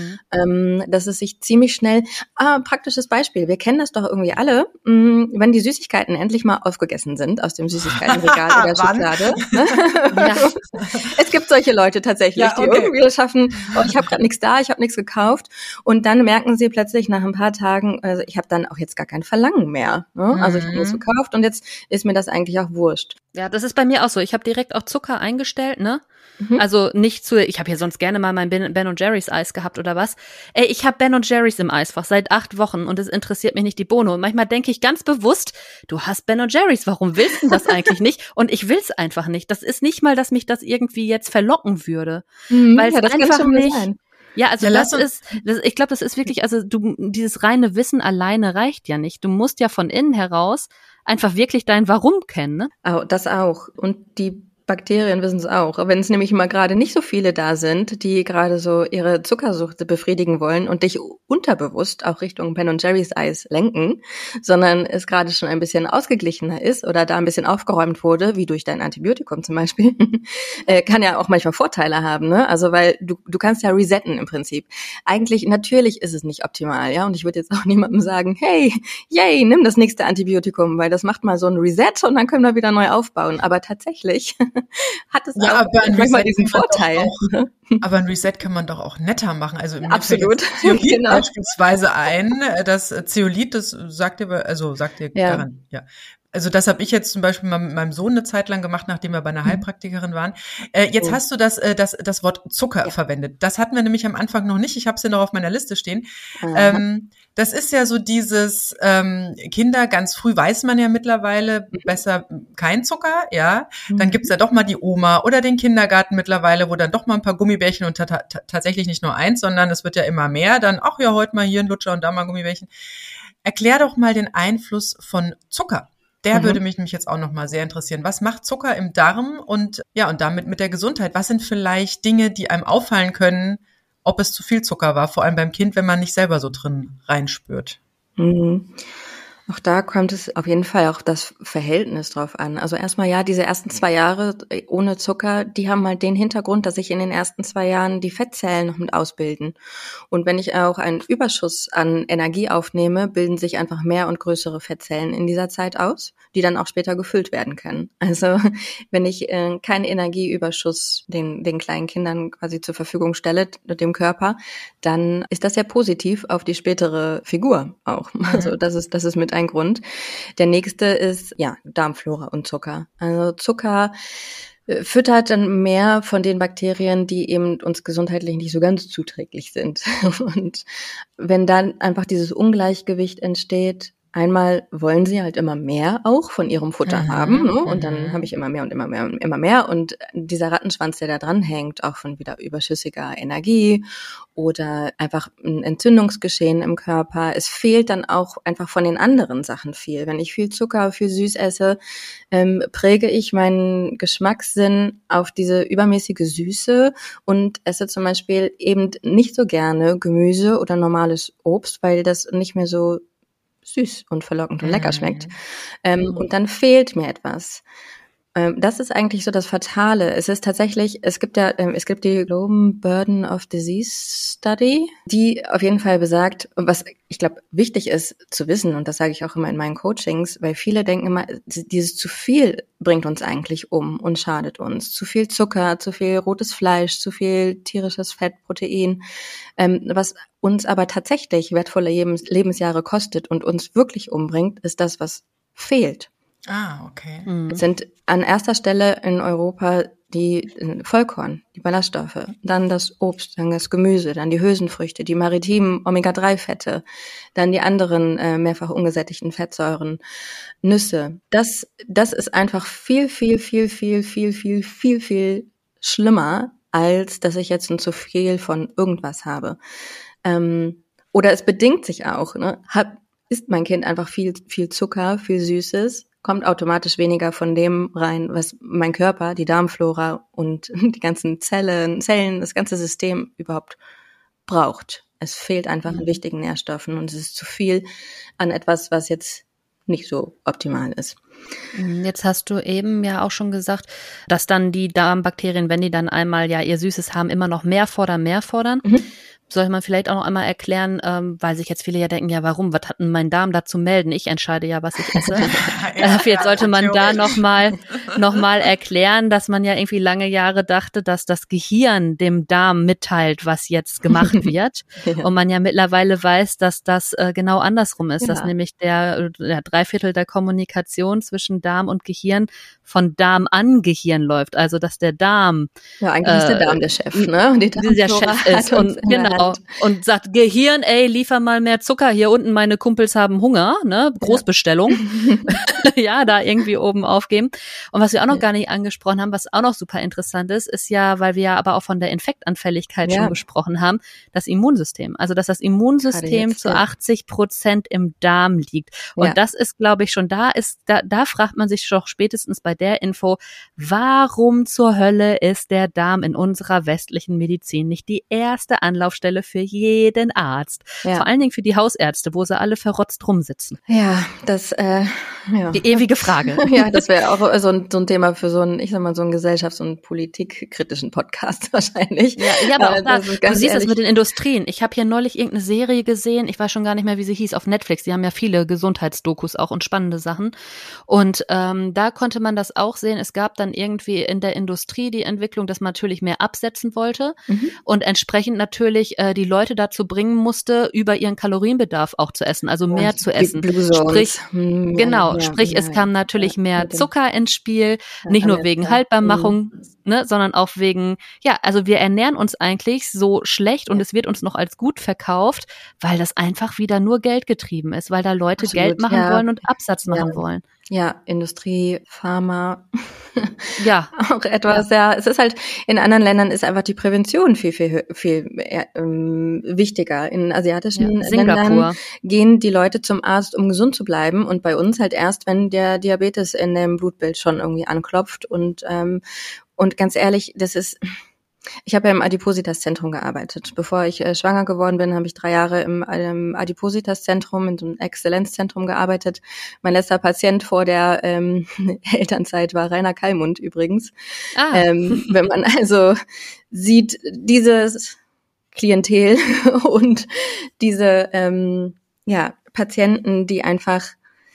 Dass es sich ziemlich schnell, praktisches Beispiel, wir kennen das doch irgendwie alle, wenn die Süßigkeiten endlich mal aufgegessen sind aus dem Süßigkeitenregal oder Schublade. Ne? Ja. Es gibt solche Leute tatsächlich, die irgendwie das schaffen, ich habe gerade nichts da, ich habe nichts gekauft und dann merken sie plötzlich nach ein paar Tagen, also ich habe dann auch jetzt gar kein Verlangen mehr. Ne? Also ich habe nichts gekauft und jetzt ist mir das eigentlich auch wurscht. Ja, das ist bei mir auch so. Ich habe direkt auch Zucker eingestellt, ne? Also nicht ich habe hier sonst gerne mal mein Ben & Jerry's Eis gehabt oder was. Ey, ich habe Ben & Jerry's im Eisfach seit 8 Wochen und es interessiert mich nicht die Bohne. Und manchmal denke ich ganz bewusst, du hast Ben & Jerry's, warum willst du das eigentlich nicht? Und ich will's einfach nicht. Das ist nicht mal, dass mich das irgendwie jetzt verlocken würde. Weil es einfach nicht... Sein. Ja, also ich glaube, das ist wirklich, also dieses reine Wissen alleine reicht ja nicht. Du musst ja von innen heraus einfach wirklich dein Warum kennen, ne? Das auch. Und die Bakterien wissen es auch. Wenn es nämlich mal gerade nicht so viele da sind, die gerade so ihre Zuckersucht befriedigen wollen und dich unterbewusst auch Richtung Ben & Jerry's Eis lenken, sondern es gerade schon ein bisschen ausgeglichener ist oder da ein bisschen aufgeräumt wurde, wie durch dein Antibiotikum zum Beispiel, kann ja auch manchmal Vorteile haben, ne? Also weil du kannst ja resetten im Prinzip. Eigentlich, natürlich ist es nicht optimal, ja, und ich würde jetzt auch niemandem sagen, hey, yay, nimm das nächste Antibiotikum, weil das macht mal so ein Reset und dann können wir wieder neu aufbauen. Aber tatsächlich hat es auch manchmal diesen Vorteil. Aber ein Reset kann man doch auch netter machen. Also im Absolut. Zeolit beispielsweise das Zeolit, das sagt ihr daran, ja. Also das habe ich jetzt zum Beispiel mal mit meinem Sohn eine Zeit lang gemacht, nachdem wir bei einer Heilpraktikerin waren. Jetzt hast du das Wort Zucker verwendet. Das hatten wir nämlich am Anfang noch nicht. Ich habe es ja noch auf meiner Liste stehen. Das ist ja so dieses Kinder, ganz früh weiß man ja mittlerweile besser kein Zucker, ja. Dann gibt's ja doch mal die Oma oder den Kindergarten mittlerweile, wo dann doch mal ein paar Gummibärchen und tatsächlich nicht nur eins, sondern es wird ja immer mehr. Dann, ach ja, heute mal hier ein Lutscher und da mal Gummibärchen. Erklär doch mal den Einfluss von Zucker. Der würde mich nämlich jetzt auch noch mal sehr interessieren. Was macht Zucker im Darm und damit mit der Gesundheit? Was sind vielleicht Dinge, die einem auffallen können, ob es zu viel Zucker war, vor allem beim Kind, wenn man nicht selber so drin reinspürt? Auch da kommt es auf jeden Fall auch das Verhältnis drauf an. Also erstmal diese ersten 2 Jahre ohne Zucker, die haben halt den Hintergrund, dass sich in den ersten 2 Jahren die Fettzellen noch mit ausbilden. Und wenn ich auch einen Überschuss an Energie aufnehme, bilden sich einfach mehr und größere Fettzellen in dieser Zeit aus, die dann auch später gefüllt werden können. Also wenn ich keinen Energieüberschuss den kleinen Kindern quasi zur Verfügung stelle, dem Körper, dann ist das ja positiv auf die spätere Figur auch. Also das ist mit ein Grund. Der nächste ist, Darmflora und Zucker. Also Zucker füttert dann mehr von den Bakterien, die eben uns gesundheitlich nicht so ganz zuträglich sind. Und wenn dann einfach dieses Ungleichgewicht entsteht, einmal wollen sie halt immer mehr auch von ihrem Futter haben, ne? Und dann habe ich immer mehr und immer mehr und immer mehr. Und dieser Rattenschwanz, der da dran hängt, auch von wieder überschüssiger Energie oder einfach ein Entzündungsgeschehen im Körper. Es fehlt dann auch einfach von den anderen Sachen viel. Wenn ich viel Zucker, viel süß esse, präge ich meinen Geschmackssinn auf diese übermäßige Süße und esse zum Beispiel eben nicht so gerne Gemüse oder normales Obst, weil das nicht mehr so süß und verlockend und lecker schmeckt. Und dann fehlt mir etwas. Das ist eigentlich so das Fatale. Es ist tatsächlich, es gibt die Global Burden of Disease Study, die auf jeden Fall besagt, was ich glaube wichtig ist zu wissen, und das sage ich auch immer in meinen Coachings, weil viele denken immer, dieses zu viel bringt uns eigentlich um und schadet uns. Zu viel Zucker, zu viel rotes Fleisch, zu viel tierisches Fett, Protein, was uns aber tatsächlich wertvolle Lebensjahre kostet und uns wirklich umbringt, ist das, was fehlt. Okay. Es sind an erster Stelle in Europa die Vollkorn, die Ballaststoffe, dann das Obst, dann das Gemüse, dann die Hülsenfrüchte, die maritimen Omega-3-Fette, dann die anderen mehrfach ungesättigten Fettsäuren, Nüsse. Das ist einfach viel, viel, viel, viel, viel, viel, viel, viel schlimmer, als dass ich jetzt ein zu viel von irgendwas habe. Oder es bedingt sich auch, ne? Isst mein Kind einfach viel, viel Zucker, viel Süßes, kommt automatisch weniger von dem rein, was mein Körper, die Darmflora und die ganzen Zellen, das ganze System überhaupt braucht. Es fehlt einfach an wichtigen Nährstoffen und es ist zu viel an etwas, was jetzt nicht so optimal ist. Jetzt hast du eben ja auch schon gesagt, dass dann die Darmbakterien, wenn die dann einmal ja ihr Süßes haben, immer noch mehr fordern. Soll man vielleicht auch noch einmal erklären, weil sich jetzt viele ja denken, ja warum, was hat denn mein Darm da zu melden? Ich entscheide ja, was ich esse. Vielleicht sollte man da noch mal erklären, dass man ja irgendwie lange Jahre dachte, dass das Gehirn dem Darm mitteilt, was jetzt gemacht wird. Und man ja mittlerweile weiß, dass das genau andersrum ist, dass nämlich der 3/4 der Kommunikation zwischen Darm und Gehirn von Darm an Gehirn läuft. Also dass der Darm eigentlich ist der Darm der Chef, ne? Der Chef ist und genau. Und sagt, Gehirn, ey, liefer mal mehr Zucker, hier unten meine Kumpels haben Hunger, ne, Großbestellung, ja, da irgendwie oben aufgeben. Und was wir auch noch gar nicht angesprochen haben, was auch noch super interessant ist ja, weil wir ja aber auch von der Infektanfälligkeit schon gesprochen haben, das Immunsystem. Also, dass das Immunsystem zu 80% im Darm liegt. Und das ist, glaube ich, schon da fragt man sich doch spätestens bei der Info, warum zur Hölle ist der Darm in unserer westlichen Medizin nicht die erste Anlaufstelle für jeden Arzt. Ja. Vor allen Dingen für die Hausärzte, wo sie alle verrotzt rumsitzen. Ja, das, die ewige Frage. Ja, das wäre auch so ein Thema für so einen gesellschafts- und politikkritischen Podcast wahrscheinlich. Ja, aber auch du siehst das mit den Industrien. Ich habe hier neulich irgendeine Serie gesehen, ich weiß schon gar nicht mehr, wie sie hieß, auf Netflix. Die haben ja viele Gesundheitsdokus auch und spannende Sachen. Und da konnte man das auch sehen. Es gab dann irgendwie in der Industrie die Entwicklung, dass man natürlich mehr absetzen wollte und entsprechend natürlich die Leute dazu bringen musste, über ihren Kalorienbedarf auch zu essen, also mehr zu essen. Sprich, es kam natürlich mehr Zucker ins Spiel, nicht nur wegen Haltbarmachung, ne, sondern auch wegen, also wir ernähren uns eigentlich so schlecht und es wird uns noch als gut verkauft, weil das einfach wieder nur Geld getrieben ist, weil da Leute Geld machen wollen und Absatz machen wollen. Ja, Industrie, Pharma. Ja. Auch etwas, es ist halt, in anderen Ländern ist einfach die Prävention viel wichtiger. In asiatischen Ländern gehen die Leute zum Arzt, um gesund zu bleiben und bei uns halt erst, wenn der Diabetes in dem Blutbild schon irgendwie anklopft und ganz ehrlich, ich habe ja im Adipositas-Zentrum gearbeitet. Bevor ich schwanger geworden bin, habe ich 3 Jahre im Adipositas-Zentrum, in so einem Exzellenzzentrum gearbeitet. Mein letzter Patient vor der Elternzeit war Rainer Kallmund übrigens. Wenn man also sieht, dieses Klientel und diese Patienten, die einfach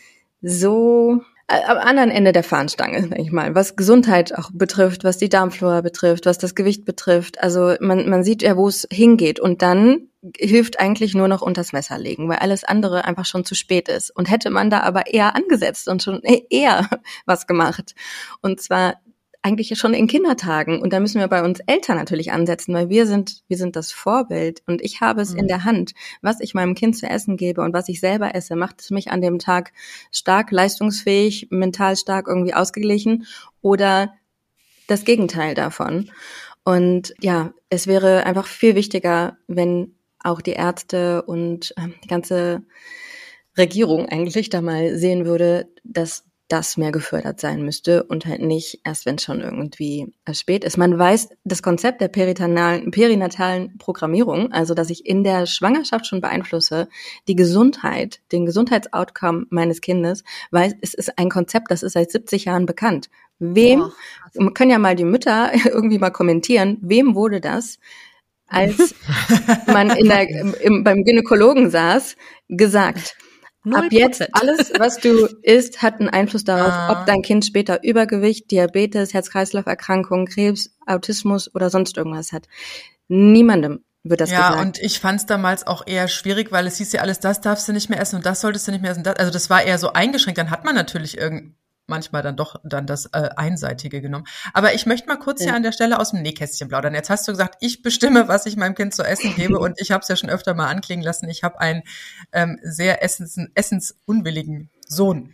so am anderen Ende der Fahnenstange, sag ich mal, was Gesundheit auch betrifft, was die Darmflora betrifft, was das Gewicht betrifft. Also man sieht ja, wo es hingeht und dann hilft eigentlich nur noch unters Messer legen, weil alles andere einfach schon zu spät ist. Und hätte man da aber eher angesetzt und schon eher was gemacht. Und zwar eigentlich schon in Kindertagen. Und da müssen wir bei uns Eltern natürlich ansetzen, weil wir sind das Vorbild. Und ich habe es in der Hand, was ich meinem Kind zu essen gebe und was ich selber esse, macht es mich an dem Tag stark, leistungsfähig, mental stark, irgendwie ausgeglichen oder das Gegenteil davon. Und ja, es wäre einfach viel wichtiger, wenn auch die Ärzte und die ganze Regierung eigentlich da mal sehen würde, dass das mehr gefördert sein müsste und halt nicht erst, wenn es schon irgendwie spät ist. Man weiß, das Konzept der perinatalen Programmierung, also dass ich in der Schwangerschaft schon beeinflusse, die Gesundheit, den Gesundheitsoutcome meines Kindes, weil es ist ein Konzept, das ist seit 70 Jahren bekannt. Man können ja mal die Mütter irgendwie mal kommentieren, wem wurde das, als man beim Gynäkologen saß, gesagt? 0%. Ab jetzt, alles, was du isst, hat einen Einfluss darauf, ob dein Kind später Übergewicht, Diabetes, Herz-Kreislauf-Erkrankungen, Krebs, Autismus oder sonst irgendwas hat. Niemandem wird das gesagt. Ja, und ich fand es damals auch eher schwierig, weil es hieß ja alles, das darfst du nicht mehr essen und das solltest du nicht mehr essen. Also das war eher so eingeschränkt. Dann hat man natürlich manchmal dann doch das Einseitige genommen. Aber ich möchte mal kurz hier an der Stelle aus dem Nähkästchen plaudern. Jetzt hast du gesagt, ich bestimme, was ich meinem Kind zu essen gebe und ich habe es ja schon öfter mal anklingen lassen. Ich habe einen sehr essensunwilligen Sohn.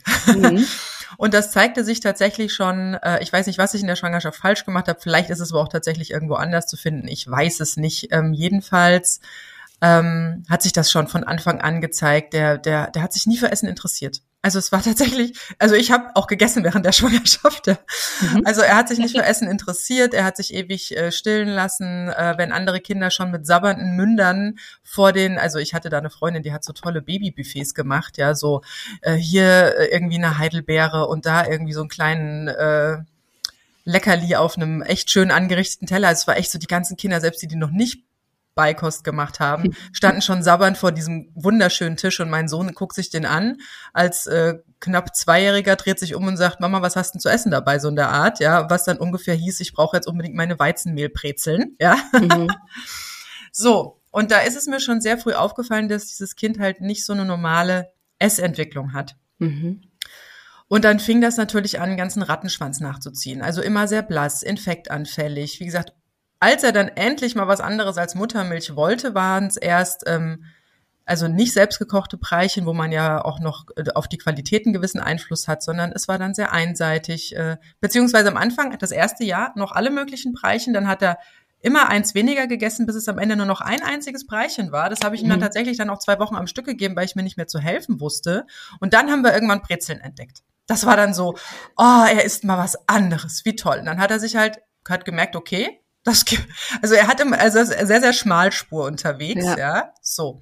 Und das zeigte sich tatsächlich schon, ich weiß nicht, was ich in der Schwangerschaft falsch gemacht habe. Vielleicht ist es aber auch tatsächlich irgendwo anders zu finden. Ich weiß es nicht. Jedenfalls hat sich das schon von Anfang an gezeigt. Der hat sich nie für Essen interessiert. Also es war tatsächlich, also ich habe auch gegessen während der Schwangerschaft. Ja. Also er hat sich nicht für Essen interessiert, er hat sich ewig stillen lassen, wenn andere Kinder schon mit sabbernden Mündern also ich hatte da eine Freundin, die hat so tolle Babybuffets gemacht, ja, so hier irgendwie eine Heidelbeere und da irgendwie so einen kleinen Leckerli auf einem echt schön angerichteten Teller. Also es war echt so, die ganzen Kinder, selbst die noch nicht Beikost gemacht haben, standen schon sabbernd vor diesem wunderschönen Tisch und mein Sohn guckt sich den an, als knapp 2-Jähriger dreht sich um und sagt, Mama, was hast du denn zu essen dabei, so in der Art, ja, was dann ungefähr hieß, ich brauche jetzt unbedingt meine Weizenmehlbrezeln, ja. So, und da ist es mir schon sehr früh aufgefallen, dass dieses Kind halt nicht so eine normale Essentwicklung hat. Und dann fing das natürlich an, einen ganzen Rattenschwanz nachzuziehen, also immer sehr blass, infektanfällig, wie gesagt. Als er dann endlich mal was anderes als Muttermilch wollte, waren es erst also nicht selbstgekochte Breichen, wo man ja auch noch auf die Qualität einen gewissen Einfluss hat, sondern es war dann sehr einseitig. Beziehungsweise am Anfang, das erste Jahr, noch alle möglichen Breichen. Dann hat er immer eins weniger gegessen, bis es am Ende nur noch ein einziges Breichen war. Das habe ich ihm dann tatsächlich dann auch 2 Wochen am Stück gegeben, weil ich mir nicht mehr zu helfen wusste. Und dann haben wir irgendwann Brezeln entdeckt. Das war dann so, oh, er isst mal was anderes, wie toll. Und dann hat er sich hat gemerkt, okay, also er hatte also sehr, sehr Schmalspur unterwegs, ja, so.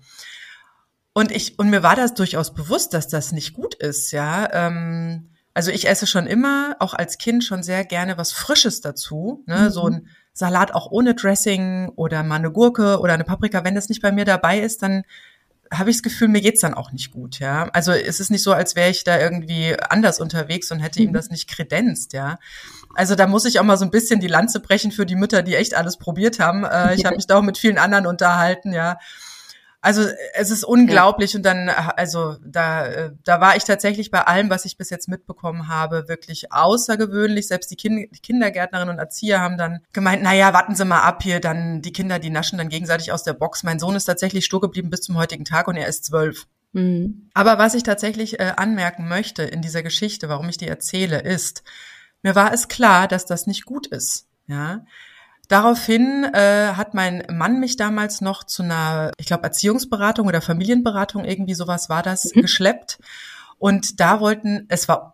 Und mir war das durchaus bewusst, dass das nicht gut ist, ja. Also ich esse schon immer, auch als Kind schon sehr gerne was Frisches dazu, ne, so ein Salat auch ohne Dressing oder mal eine Gurke oder eine Paprika. Wenn das nicht bei mir dabei ist, dann habe ich das Gefühl, mir geht's dann auch nicht gut, ja. Also es ist nicht so, als wäre ich da irgendwie anders unterwegs und hätte ihm das nicht kredenzt, ja. Also da muss ich auch mal so ein bisschen die Lanze brechen für die Mütter, die echt alles probiert haben. Ich habe mich da auch mit vielen anderen unterhalten, ja. Also es ist unglaublich und dann, also da war ich tatsächlich bei allem, was ich bis jetzt mitbekommen habe, wirklich außergewöhnlich. Selbst die Kindergärtnerinnen und Erzieher haben dann gemeint, naja, warten Sie mal ab hier, dann die Kinder, die naschen dann gegenseitig aus der Box. Mein Sohn ist tatsächlich stur geblieben bis zum heutigen Tag und er ist 12. Aber was ich tatsächlich anmerken möchte in dieser Geschichte, warum ich die erzähle, ist, mir war es klar, dass das nicht gut ist, ja. Daraufhin hat mein Mann mich damals noch zu einer, ich glaube, Erziehungsberatung oder Familienberatung, irgendwie sowas war das, geschleppt. Und da es war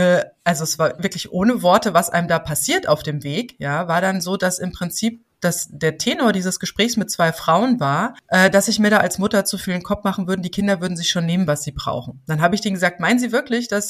wirklich ohne Worte, was einem da passiert auf dem Weg, ja, war dann so, dass im Prinzip der Tenor dieses Gesprächs mit 2 Frauen war, dass ich mir da als Mutter zu viel in den Kopf machen würde, die Kinder würden sich schon nehmen, was sie brauchen. Dann habe ich denen gesagt, meinen Sie wirklich, dass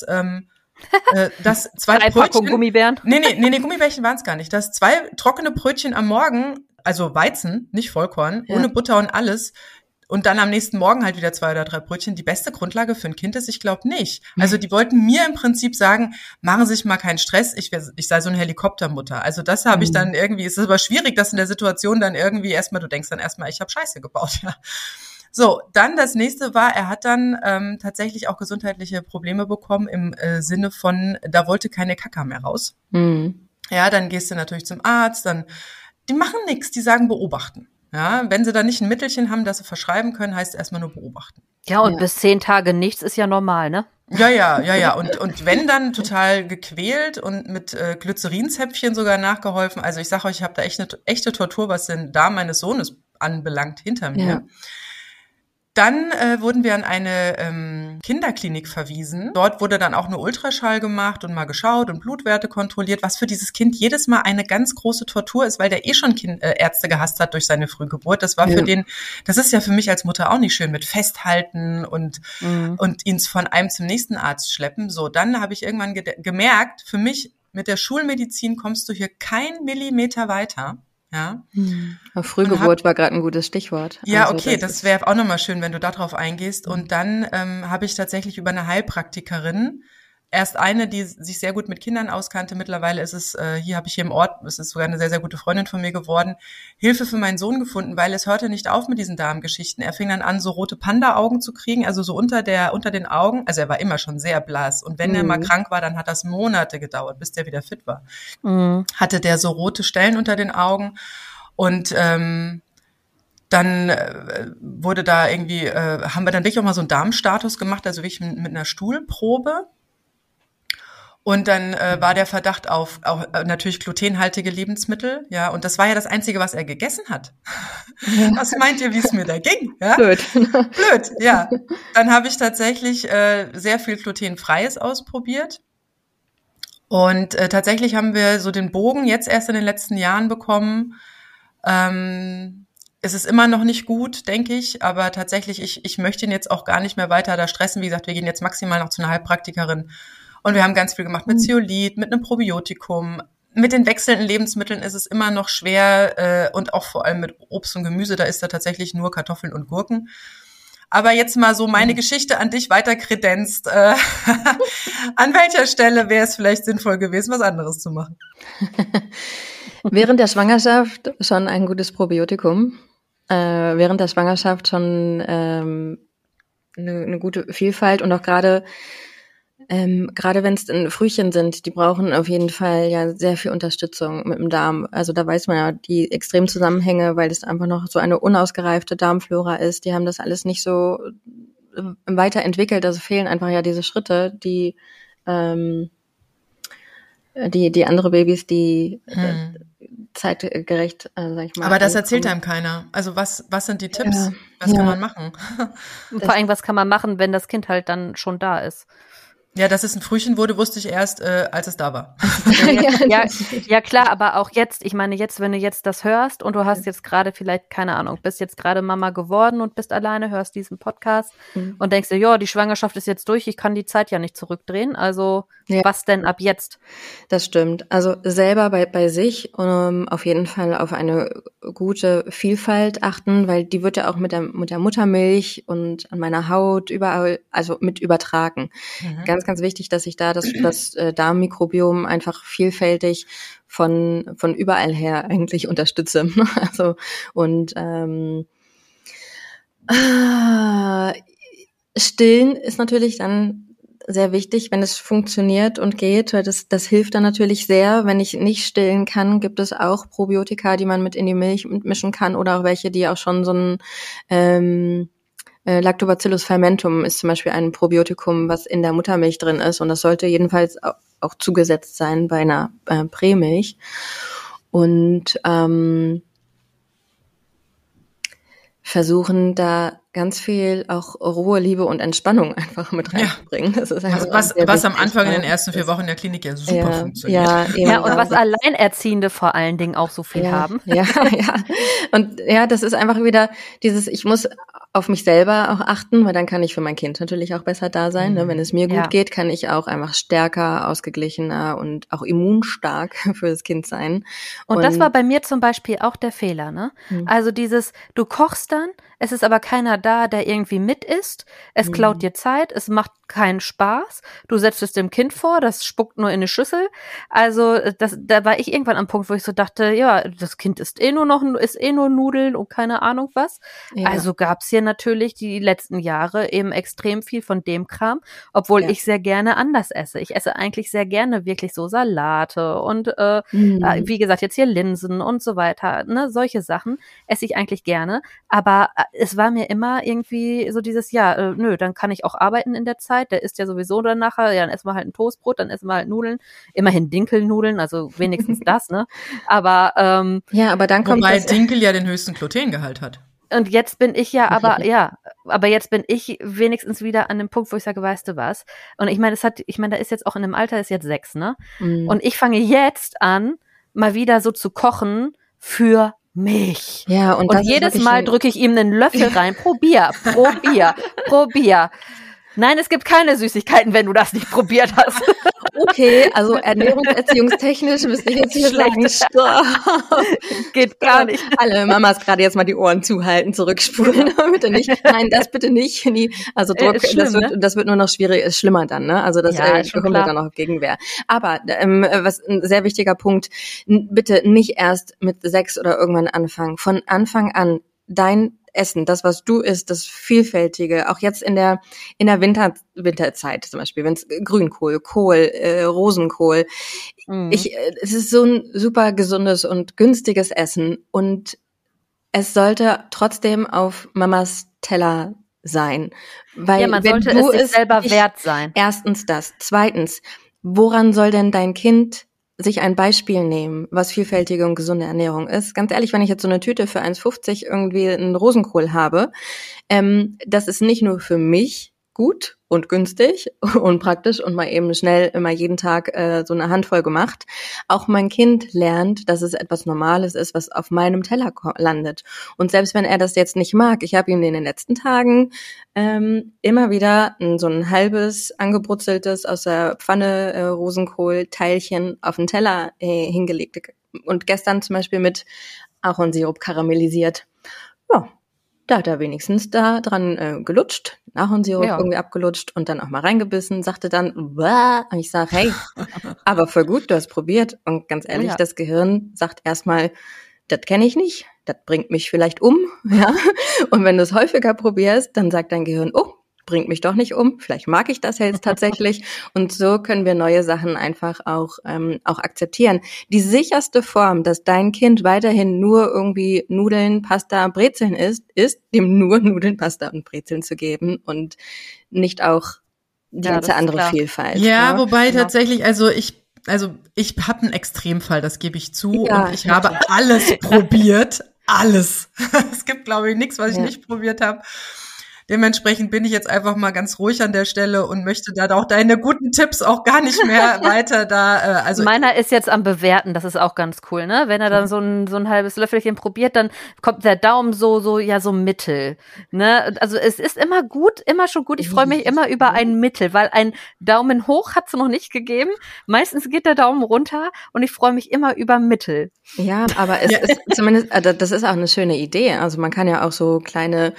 2 Packung Gummibären? Nee, Gummibärchen waren es gar nicht. Dass 2 trockene Brötchen am Morgen, also Weizen, nicht Vollkorn, ohne Butter und alles, und dann am nächsten Morgen halt wieder 2 oder 3 Brötchen, die beste Grundlage für ein Kind ist? Ich glaube nicht. Also die wollten mir im Prinzip sagen, machen Sie sich mal keinen Stress, ich sei so eine Helikoptermutter. Also das habe ich dann irgendwie, es ist aber schwierig, dass in der Situation dann irgendwie du denkst dann erstmal, ich habe Scheiße gebaut, ja. So, dann das nächste war, er hat dann tatsächlich auch gesundheitliche Probleme bekommen im Sinne von, da wollte keine Kaka mehr raus. Ja, dann gehst du natürlich zum Arzt, die machen nichts, die sagen beobachten. Ja, wenn sie dann nicht ein Mittelchen haben, das sie verschreiben können, heißt es erstmal nur beobachten. Ja, und bis 10 Tage nichts ist ja normal, ne? Ja. Und wenn dann total gequält und mit Glycerinzäpfchen sogar nachgeholfen. Also ich sage euch, ich habe da echt eine echte Tortur, was den Darm meines Sohnes anbelangt, hinter mir. Ja. Dann wurden wir an eine Kinderklinik verwiesen. Dort wurde dann auch eine Ultraschall gemacht und mal geschaut und Blutwerte kontrolliert, was für dieses Kind jedes Mal eine ganz große Tortur ist, weil der schon Ärzte gehasst hat durch seine Frühgeburt. Das war das ist ja für mich als Mutter auch nicht schön, mit Festhalten und ihn von einem zum nächsten Arzt schleppen. So, dann habe ich irgendwann gemerkt, für mich mit der Schulmedizin kommst du hier kein Millimeter weiter. Ja. Frühgeburt war gerade ein gutes Stichwort. Ja, also, okay, das wäre auch nochmal schön, wenn du da drauf eingehst. Und dann habe ich tatsächlich über eine Heilpraktikerin, erst eine, die sich sehr gut mit Kindern auskannte, mittlerweile ist es, hier im Ort, es ist sogar eine sehr, sehr gute Freundin von mir geworden, Hilfe für meinen Sohn gefunden, weil es hörte nicht auf mit diesen Darmgeschichten. Er fing dann an, so rote Panda-Augen zu kriegen, also so unter den Augen. Also er war immer schon sehr blass. Und wenn er mal krank war, dann hat das Monate gedauert, bis der wieder fit war. Hatte der so rote Stellen unter den Augen. Und dann wurde da irgendwie, haben wir dann wirklich auch mal so einen Darmstatus gemacht, also wirklich mit einer Stuhlprobe. Und dann war der Verdacht auf natürlich glutenhaltige Lebensmittel, ja. Und das war ja das Einzige, was er gegessen hat. Ja. Was meint ihr, wie es mir da ging? Ja? Blöd. Blöd, ja. Dann habe ich tatsächlich sehr viel glutenfreies ausprobiert. Und tatsächlich haben wir so den Bogen jetzt erst in den letzten Jahren bekommen. Es ist immer noch nicht gut, denke ich, aber tatsächlich, ich möchte ihn jetzt auch gar nicht mehr weiter da stressen. Wie gesagt, wir gehen jetzt maximal noch zu einer Heilpraktikerin. Und wir haben ganz viel gemacht mit Zeolit, mit einem Probiotikum. Mit den wechselnden Lebensmitteln ist es immer noch schwer und auch vor allem mit Obst und Gemüse, da ist da tatsächlich nur Kartoffeln und Gurken. Aber jetzt mal so meine Geschichte an dich weiter kredenzt. An welcher Stelle wäre es vielleicht sinnvoll gewesen, was anderes zu machen? Während der Schwangerschaft schon ein gutes Probiotikum. Während der Schwangerschaft schon eine gute Vielfalt und auch gerade wenn es Frühchen sind, die brauchen auf jeden Fall ja sehr viel Unterstützung mit dem Darm. Also da weiß man ja die extremen Zusammenhänge, weil das einfach noch so eine unausgereifte Darmflora ist. Die haben das alles nicht so weiterentwickelt. Also fehlen einfach ja diese Schritte, die andere Babys, die zeitgerecht, sag ich mal. Aber das erzählt einem keiner. Also was sind die Tipps? Ja, was kann man machen? Vor allem, was kann man machen, wenn das Kind halt dann schon da ist? Ja, dass es ein Frühchen wurde, wusste ich erst, als es da war. Ja, klar, aber auch jetzt, ich meine jetzt, wenn du jetzt das hörst und du hast jetzt gerade vielleicht, keine Ahnung, bist jetzt gerade Mama geworden und bist alleine, hörst diesen Podcast und denkst dir, ja, die Schwangerschaft ist jetzt durch, ich kann die Zeit ja nicht zurückdrehen, also was denn ab jetzt? Das stimmt. Also selber bei sich auf jeden Fall auf eine gute Vielfalt achten, weil die wird ja auch mit der Muttermilch und an meiner Haut überall, also mit übertragen. Ganz, ganz wichtig, dass ich da das Darmmikrobiom einfach vielfältig von überall her eigentlich unterstütze. Also und Stillen ist natürlich dann sehr wichtig, wenn es funktioniert und geht. Das hilft dann natürlich sehr. Wenn ich nicht stillen kann, gibt es auch Probiotika, die man mit in die Milch mischen kann oder auch welche, die auch schon so ein Lactobacillus fermentum ist zum Beispiel ein Probiotikum, was in der Muttermilch drin ist und das sollte jedenfalls auch zugesetzt sein bei einer Prämilch. Und versuchen da ganz viel auch Ruhe, Liebe und Entspannung einfach mit reinzubringen. Das ist einfach was am Anfang in den ersten 4 Wochen in der Klinik ja super funktioniert. Ja, und was Alleinerziehende vor allen Dingen auch so viel haben. Ja. Und das ist einfach wieder dieses, ich muss auf mich selber auch achten, weil dann kann ich für mein Kind natürlich auch besser da sein. Ne? Wenn es mir gut geht, kann ich auch einfach stärker, ausgeglichener und auch immunstark für das Kind sein. Und das war bei mir zum Beispiel auch der Fehler, ne? Also dieses, du kochst dann, es ist aber keiner da, der irgendwie mit isst. Es klaut dir Zeit, es macht keinen Spaß. Du setzt es dem Kind vor, das spuckt nur in eine Schüssel. Also da war ich irgendwann am Punkt, wo ich so dachte, ja, das Kind isst nur Nudeln und keine Ahnung was. Ja. Also gab's hier natürlich die letzten Jahre eben extrem viel von dem Kram, obwohl ich sehr gerne anders esse. Ich esse eigentlich sehr gerne wirklich so Salate und wie gesagt, jetzt hier Linsen und so weiter, ne, solche Sachen esse ich eigentlich gerne, aber es war mir immer irgendwie so dieses, dann kann ich auch arbeiten in der Zeit, der isst ja sowieso dann nachher, dann essen wir halt ein Toastbrot, dann essen wir halt Nudeln, immerhin Dinkelnudeln, also wenigstens das, ne, aber aber dann kommt wobei Dinkel ja den höchsten Glutengehalt hat. Und jetzt bin ich aber jetzt bin ich wenigstens wieder an dem Punkt, wo ich sage, weißt du was? Und ich meine, da ist jetzt auch in dem Alter, ist jetzt 6, ne? Und ich fange jetzt an, mal wieder so zu kochen für mich. Ja, und jedes Mal drücke ich ihm einen Löffel rein. Probier. Nein, es gibt keine Süßigkeiten, wenn du das nicht probiert hast. Okay, also ernährungserziehungstechnisch müsste ich jetzt hier sagen, geht gar nicht. Alle Mamas gerade jetzt mal die Ohren zuhalten, zurückspulen, bitte nicht. Nein, das bitte nicht. Also Druck, das wird nur noch schlimmer dann, ne? Also das bekommt ja dann noch Gegenwehr. Aber was ein sehr wichtiger Punkt, bitte nicht erst mit 6 oder irgendwann anfangen. Von Anfang an dein Essen, das, was du isst, das Vielfältige, auch jetzt in der Winterzeit zum Beispiel, wenn es Grünkohl, Kohl, Rosenkohl, es ist so ein super gesundes und günstiges Essen und es sollte trotzdem auf Mamas Teller sein. Weil man sollte es sich selber wert sein. Erstens das. Zweitens, woran soll denn dein Kind sich ein Beispiel nehmen, was vielfältige und gesunde Ernährung ist? Ganz ehrlich, wenn ich jetzt so eine Tüte für 1,50 irgendwie einen Rosenkohl habe, das ist nicht nur für mich gut und günstig und praktisch und mal eben schnell immer jeden Tag so eine Handvoll gemacht. Auch mein Kind lernt, dass es etwas Normales ist, was auf meinem Teller landet. Und selbst wenn er das jetzt nicht mag, ich habe ihm in den letzten Tagen immer wieder so ein halbes, angebrutzeltes aus der Pfanne Rosenkohl-Teilchen auf den Teller hingelegt. Und gestern zum Beispiel mit Ahornsirup karamellisiert. Ja. Da hat er wenigstens da dran gelutscht, Ahornsirup irgendwie abgelutscht und dann auch mal reingebissen, sagte dann, Wah! Und ich sage, hey, aber voll gut, du hast probiert. Und ganz ehrlich, das Gehirn sagt erstmal, das kenne ich nicht, das bringt mich vielleicht um. Ja. Und wenn du es häufiger probierst, dann sagt dein Gehirn, oh, bringt mich doch nicht um, vielleicht mag ich das jetzt tatsächlich. Und so können wir neue Sachen einfach auch akzeptieren. Die sicherste Form, dass dein Kind weiterhin nur irgendwie Nudeln, Pasta, Brezeln isst, ist, dem nur Nudeln, Pasta und Brezeln zu geben und nicht auch die ganze andere Vielfalt. Ja, wobei tatsächlich, ich habe einen Extremfall, das gebe ich zu. Ja, und ich habe alles probiert. Alles. Es gibt, glaube ich, nichts, was ich nicht probiert habe. Dementsprechend bin ich jetzt einfach mal ganz ruhig an der Stelle und möchte da auch deine guten Tipps auch gar nicht mehr weiter da. Meiner ist jetzt am Bewerten, das ist auch ganz cool, ne? Wenn er dann so ein halbes Löffelchen probiert, dann kommt der Daumen so mittel, ne? Also es ist immer schon gut. Ich freue mich immer über ein Mittel, weil ein Daumen hoch hat's noch nicht gegeben. Meistens geht der Daumen runter und ich freue mich immer über Mittel. Ja, aber es ist zumindest, das ist auch eine schöne Idee. Also man kann ja auch so kleine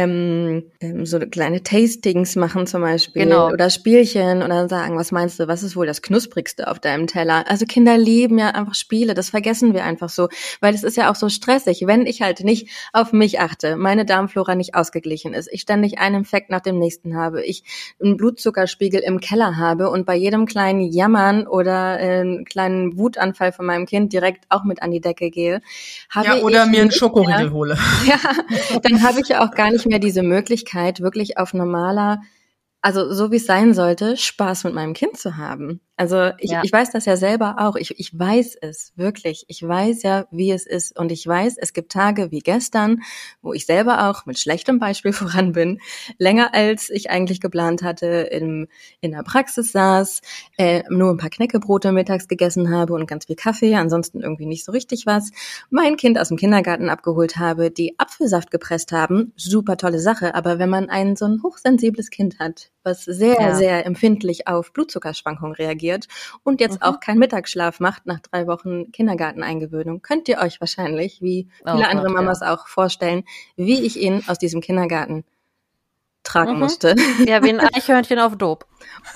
Tastings machen zum Beispiel oder Spielchen oder sagen, was meinst du, was ist wohl das Knusprigste auf deinem Teller? Also Kinder lieben ja einfach Spiele, das vergessen wir einfach so, weil es ist ja auch so stressig, wenn ich halt nicht auf mich achte, meine Darmflora nicht ausgeglichen ist, ich ständig einen Infekt nach dem nächsten habe, ich einen Blutzuckerspiegel im Keller habe und bei jedem kleinen Jammern oder kleinen Wutanfall von meinem Kind direkt auch mit an die Decke gehe, oder mir einen Schokoriegel hole. Ja, dann habe ich ja auch gar nicht mehr diese Möglichkeit, wirklich auf normaler, also so wie es sein sollte, Spaß mit meinem Kind zu haben. Also ich weiß das ja selber auch. Ich weiß es wirklich. Ich weiß ja, wie es ist. Und ich weiß, es gibt Tage wie gestern, wo ich selber auch mit schlechtem Beispiel voran bin, länger als ich eigentlich geplant hatte, in der Praxis saß, nur ein paar Knäckebrote mittags gegessen habe und ganz viel Kaffee, ansonsten irgendwie nicht so richtig was. Mein Kind aus dem Kindergarten abgeholt habe, die Apfelsaft gepresst haben. Super tolle Sache. Aber wenn man so ein hochsensibles Kind hat, was sehr, sehr empfindlich auf Blutzuckerschwankungen reagiert und jetzt auch keinen Mittagsschlaf macht nach 3 Wochen Kindergarteneingewöhnung, könnt ihr euch wahrscheinlich, wie viele andere Mamas auch, vorstellen, wie ich ihn aus diesem Kindergarten tragen musste. Ja, wie ein Eichhörnchen auf Dope.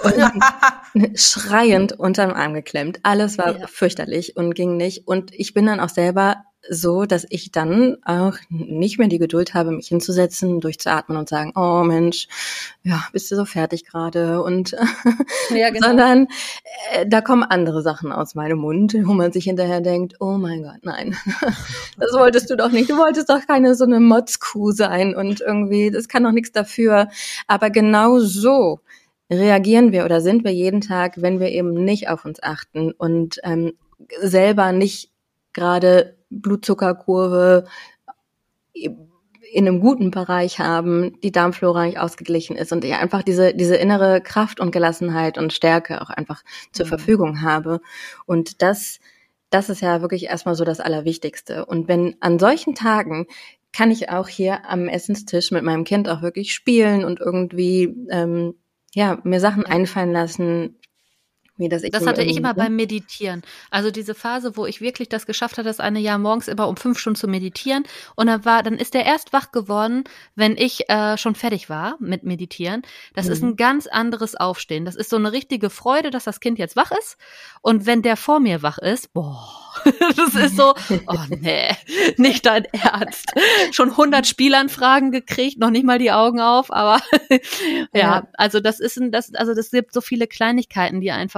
Und schreiend unterm Arm geklemmt. Alles war fürchterlich und ging nicht. Und ich bin dann auch selber so, dass ich dann auch nicht mehr die Geduld habe, mich hinzusetzen, durchzuatmen und sagen, oh Mensch, ja, bist du so fertig gerade? Und sondern da kommen andere Sachen aus meinem Mund, wo man sich hinterher denkt, oh mein Gott, nein, das wolltest du doch nicht. Du wolltest doch keine so eine Motzkuh sein und irgendwie, das kann doch nichts dafür. Aber genau so reagieren wir oder sind wir jeden Tag, wenn wir eben nicht auf uns achten und selber nicht gerade Blutzuckerkurve in einem guten Bereich haben, die Darmflora nicht ausgeglichen ist und ich einfach diese innere Kraft und Gelassenheit und Stärke auch einfach zur Verfügung habe. Und das ist ja wirklich erstmal so das Allerwichtigste. Und wenn an solchen Tagen kann ich auch hier am Essenstisch mit meinem Kind auch wirklich spielen und irgendwie mir Sachen einfallen lassen, Das hatte ich immer beim Meditieren. Also diese Phase, wo ich wirklich das geschafft hatte, das eine Jahr morgens immer um 5 Stunden zu meditieren. Und dann ist er erst wach geworden, wenn ich schon fertig war mit Meditieren. Das ist ein ganz anderes Aufstehen. Das ist so eine richtige Freude, dass das Kind jetzt wach ist. Und wenn der vor mir wach ist, das ist so, oh nee, nicht dein Ernst. Schon 100 Spielanfragen gekriegt, noch nicht mal die Augen auf, aber also das gibt so viele Kleinigkeiten, die einfach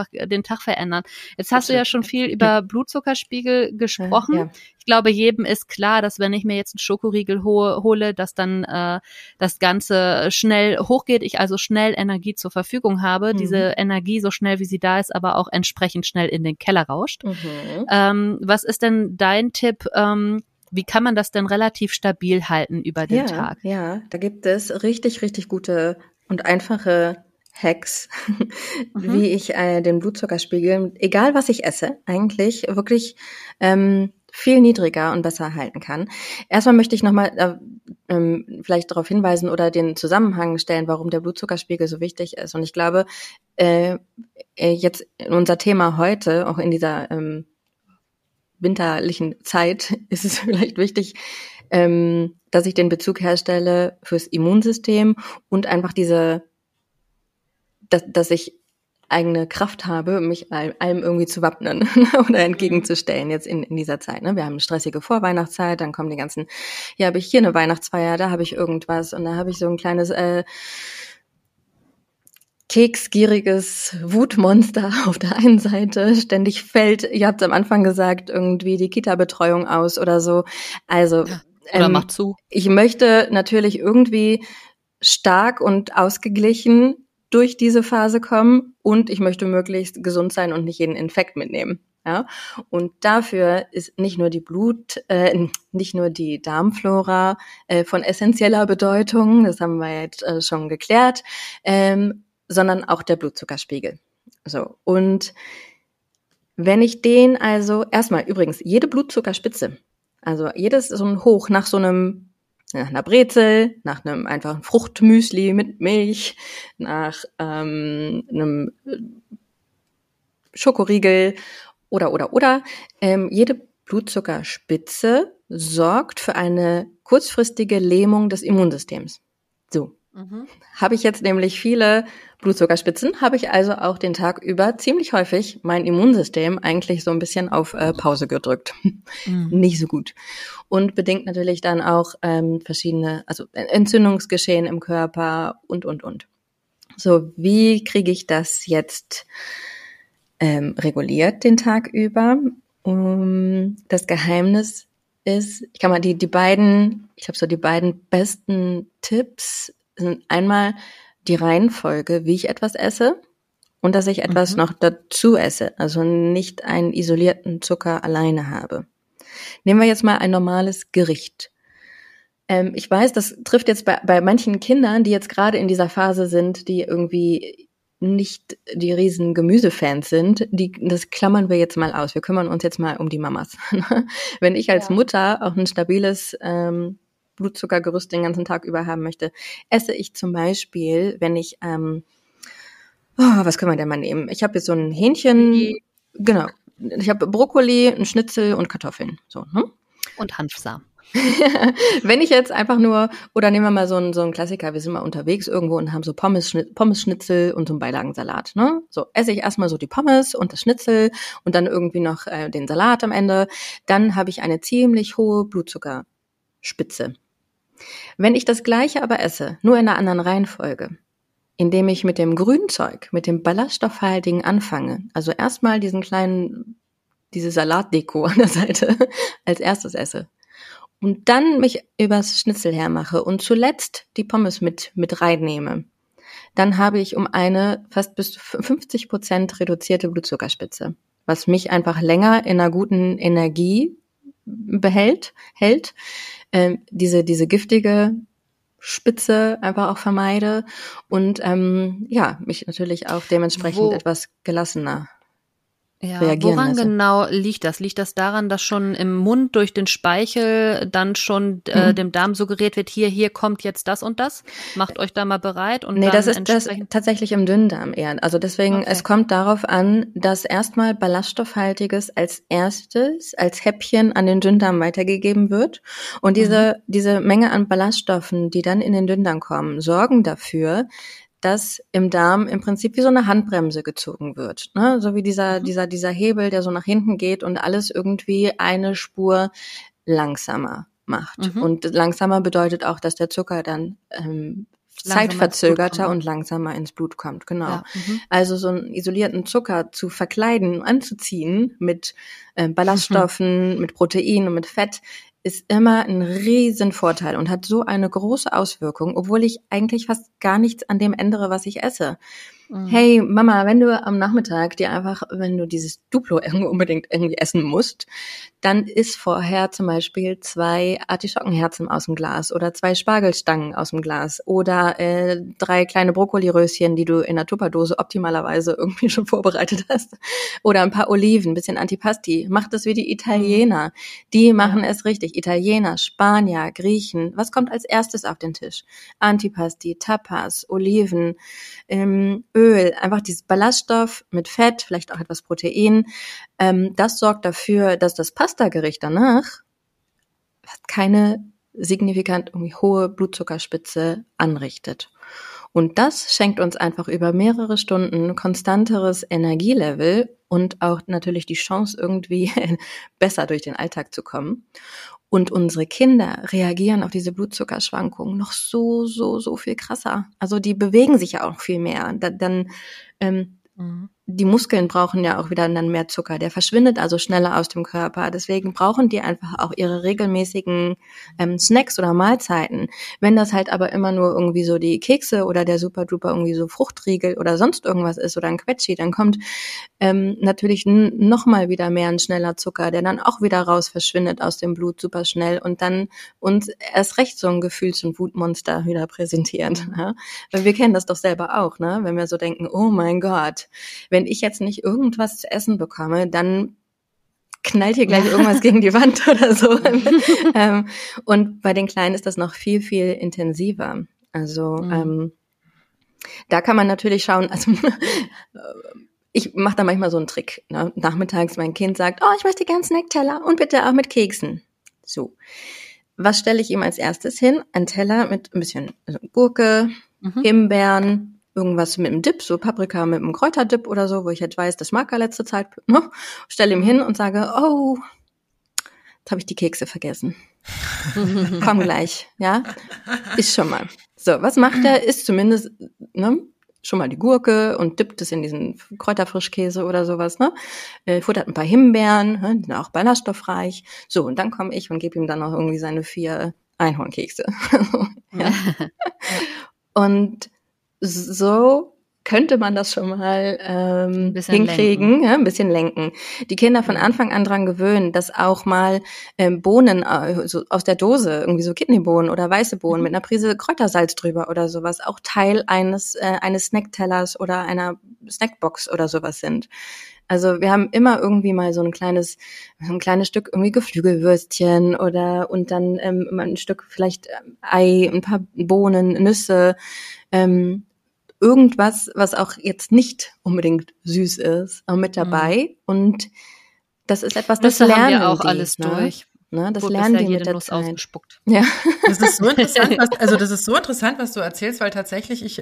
den Tag verändern. Jetzt hast du ja schon viel über Blutzuckerspiegel gesprochen. Ja. Ich glaube, jedem ist klar, dass wenn ich mir jetzt einen Schokoriegel hole, dass dann das Ganze schnell hochgeht, ich also schnell Energie zur Verfügung habe, diese Energie so schnell wie sie da ist, aber auch entsprechend schnell in den Keller rauscht. Was ist denn dein Tipp, wie kann man das denn relativ stabil halten über den Tag? Ja, da gibt es richtig, richtig gute und einfache Hacks, wie ich den Blutzuckerspiegel, egal was ich esse, eigentlich wirklich viel niedriger und besser halten kann. Erstmal möchte ich nochmal vielleicht darauf hinweisen oder den Zusammenhang stellen, warum der Blutzuckerspiegel so wichtig ist. Und ich glaube, jetzt in unser Thema heute, auch in dieser winterlichen Zeit, ist es vielleicht wichtig, dass ich den Bezug herstelle fürs Immunsystem und einfach dass ich eigene Kraft habe, mich allem irgendwie zu wappnen oder entgegenzustellen jetzt in dieser Zeit. Ne? Wir haben eine stressige Vorweihnachtszeit, dann kommen die ganzen, habe ich hier eine Weihnachtsfeier, da habe ich irgendwas und da habe ich so ein kleines keksgieriges Wutmonster auf der einen Seite, ständig fällt, ihr habt es am Anfang gesagt, irgendwie die Kita-Betreuung aus oder so. Also oder macht zu. Ich möchte natürlich irgendwie stark und ausgeglichen durch diese Phase kommen und ich möchte möglichst gesund sein und nicht jeden Infekt mitnehmen. Ja? Und dafür ist nicht nur die Darmflora von essentieller Bedeutung, das haben wir jetzt schon geklärt, sondern auch der Blutzuckerspiegel. So. Und wenn ich den also, erstmal übrigens, jede Blutzuckerspitze, also jedes so ein Hoch nach einer Brezel, nach einem einfachen Fruchtmüsli mit Milch, nach einem Schokoriegel oder, jede Blutzuckerspitze sorgt für eine kurzfristige Lähmung des Immunsystems. So. Habe ich jetzt nämlich viele Blutzuckerspitzen, habe ich also auch den Tag über ziemlich häufig mein Immunsystem eigentlich so ein bisschen auf Pause gedrückt. Nicht so gut. Und bedingt natürlich dann auch verschiedene, also Entzündungsgeschehen im Körper und. So, wie kriege ich das jetzt reguliert den Tag über? Das Geheimnis ist, ich habe so die beiden besten Tipps sind einmal die Reihenfolge, wie ich etwas esse und dass ich etwas noch dazu esse, also nicht einen isolierten Zucker alleine habe. Nehmen wir jetzt mal ein normales Gericht. Ich weiß, das trifft jetzt bei manchen Kindern, die jetzt gerade in dieser Phase sind, die irgendwie nicht die riesen Gemüsefans sind, das klammern wir jetzt mal aus. Wir kümmern uns jetzt mal um die Mamas. Wenn ich als Mutter auch ein stabiles Blutzuckergerüst den ganzen Tag über haben möchte, esse ich zum Beispiel, wenn ich, was können wir denn mal nehmen? Ich habe jetzt so ein Hähnchen, genau. Ich habe Brokkoli, ein Schnitzel und Kartoffeln. So, ne? Und Hanfsamen. Wenn ich jetzt einfach nur, oder nehmen wir mal so einen Klassiker, wir sind mal unterwegs irgendwo und haben so Pommes-Schnitzel und so einen Beilagensalat, ne? So, esse ich erstmal so die Pommes und das Schnitzel und dann irgendwie noch den Salat am Ende. Dann habe ich eine ziemlich hohe Blutzuckerspitze. Wenn ich das Gleiche aber esse, nur in einer anderen Reihenfolge, indem ich mit dem Grünzeug, mit dem ballaststoffhaltigen anfange, also erstmal diese Salatdeko an der Seite als erstes esse und dann mich übers Schnitzel hermache und zuletzt die Pommes mit reinnehme, dann habe ich um eine fast bis 50% reduzierte Blutzuckerspitze, was mich einfach länger in einer guten Energie hält, diese giftige Spitze einfach auch vermeide und mich natürlich auch dementsprechend etwas gelassener reagieren woran lasse. genau liegt das? Liegt das daran, dass schon im Mund durch den Speichel dann schon dem Darm suggeriert wird, hier kommt jetzt das und das? Macht euch da mal bereit und dann das ist tatsächlich im Dünndarm eher. Also deswegen, Es kommt darauf an, dass erstmal Ballaststoffhaltiges als erstes, als Häppchen an den Dünndarm weitergegeben wird. Und diese Menge an Ballaststoffen, die dann in den Dünndarm kommen, sorgen dafür, dass im Darm im Prinzip wie so eine Handbremse gezogen wird, ne? So wie dieser Hebel, der so nach hinten geht und alles irgendwie eine Spur langsamer macht. Und langsamer bedeutet auch, dass der Zucker dann zeitverzögerter und langsamer ins Blut kommt, genau. Ja, Also so einen isolierten Zucker zu verkleiden, anzuziehen mit Ballaststoffen, mit Protein und mit Fett, ist immer ein riesen Vorteil und hat so eine große Auswirkung, obwohl ich eigentlich fast gar nichts an dem ändere, was ich esse. Hey Mama, wenn du am Nachmittag dir einfach, wenn du dieses Duplo unbedingt irgendwie essen musst, dann isst vorher zum Beispiel 2 Artischockenherzen aus dem Glas oder 2 Spargelstangen aus dem Glas oder 3 kleine Brokkoliröschen, die du in der Tupperdose optimalerweise irgendwie schon vorbereitet hast, oder ein paar Oliven, ein bisschen Antipasti. Mach das wie die Italiener. Die machen es richtig. Italiener, Spanier, Griechen. Was kommt als erstes auf den Tisch? Antipasti, Tapas, Oliven, Öl, einfach dieses Ballaststoff mit Fett, vielleicht auch etwas Protein. Das sorgt dafür, dass das Pastagericht danach keine signifikant irgendwie hohe Blutzuckerspitze anrichtet. Und das schenkt uns einfach über mehrere Stunden konstanteres Energielevel und auch natürlich die Chance, irgendwie besser durch den Alltag zu kommen. Und unsere Kinder reagieren auf diese Blutzuckerschwankungen noch so viel krasser. Also die bewegen sich ja auch viel mehr. Die Muskeln brauchen ja auch wieder dann mehr Zucker. Der verschwindet also schneller aus dem Körper. Deswegen brauchen die einfach auch ihre regelmäßigen Snacks oder Mahlzeiten. Wenn das halt aber immer nur irgendwie so die Kekse oder der Super-Duper irgendwie so Fruchtriegel oder sonst irgendwas ist oder ein Quetschi, dann kommt natürlich noch mal wieder mehr ein schneller Zucker, der dann auch wieder raus verschwindet aus dem Blut super schnell und dann uns erst recht so ein Gefühls- und Wutmonster wieder präsentiert. Ja? Weil wir kennen das doch selber auch, ne? Wenn wir so denken, oh mein Gott, wenn ich jetzt nicht irgendwas zu essen bekomme, dann knallt hier gleich irgendwas gegen die Wand oder so. Und bei den Kleinen ist das noch viel, viel intensiver. Also da kann man natürlich schauen, also ich mache da manchmal so einen Trick. Ne? Nachmittags mein Kind sagt, oh, ich möchte gerne Snackteller und bitte auch mit Keksen. So, was stelle ich ihm als erstes hin? Ein Teller mit ein bisschen Gurke, Himbeeren, irgendwas mit einem Dip, so Paprika mit einem Kräuterdip oder so, wo ich jetzt weiß, das mag er letzte Zeit, ne? Stelle ihm hin und sage, oh, jetzt habe ich die Kekse vergessen. Komm gleich, ja? Isst schon mal. So, was macht er? Isst zumindest, ne? Schon mal die Gurke und dippt es in diesen Kräuterfrischkäse oder sowas, ne? Futtert ein paar Himbeeren, ne? Die sind auch ballaststoffreich. So, und dann komme ich und gebe ihm dann noch irgendwie seine 4 Einhornkekse. Ja. Und so könnte man das schon mal hinkriegen, ja, ein bisschen lenken. Die Kinder von Anfang an dran gewöhnen, dass auch mal Bohnen so aus der Dose, irgendwie so Kidneybohnen oder weiße Bohnen mit einer Prise Kräutersalz drüber oder sowas, auch Teil eines Snacktellers oder einer Snackbox oder sowas sind. Also wir haben immer irgendwie mal so ein kleines Stück irgendwie Geflügelwürstchen und dann ein Stück vielleicht Ei, ein paar Bohnen, Nüsse, irgendwas, was auch jetzt nicht unbedingt süß ist, auch mit dabei. Und das ist etwas, das lernen lernen wir auch die, alles durch. Ne? Das lernen die mit der Nuss Zeit. Ausgespuckt. Ja. Das ist so interessant, was du erzählst, weil tatsächlich ich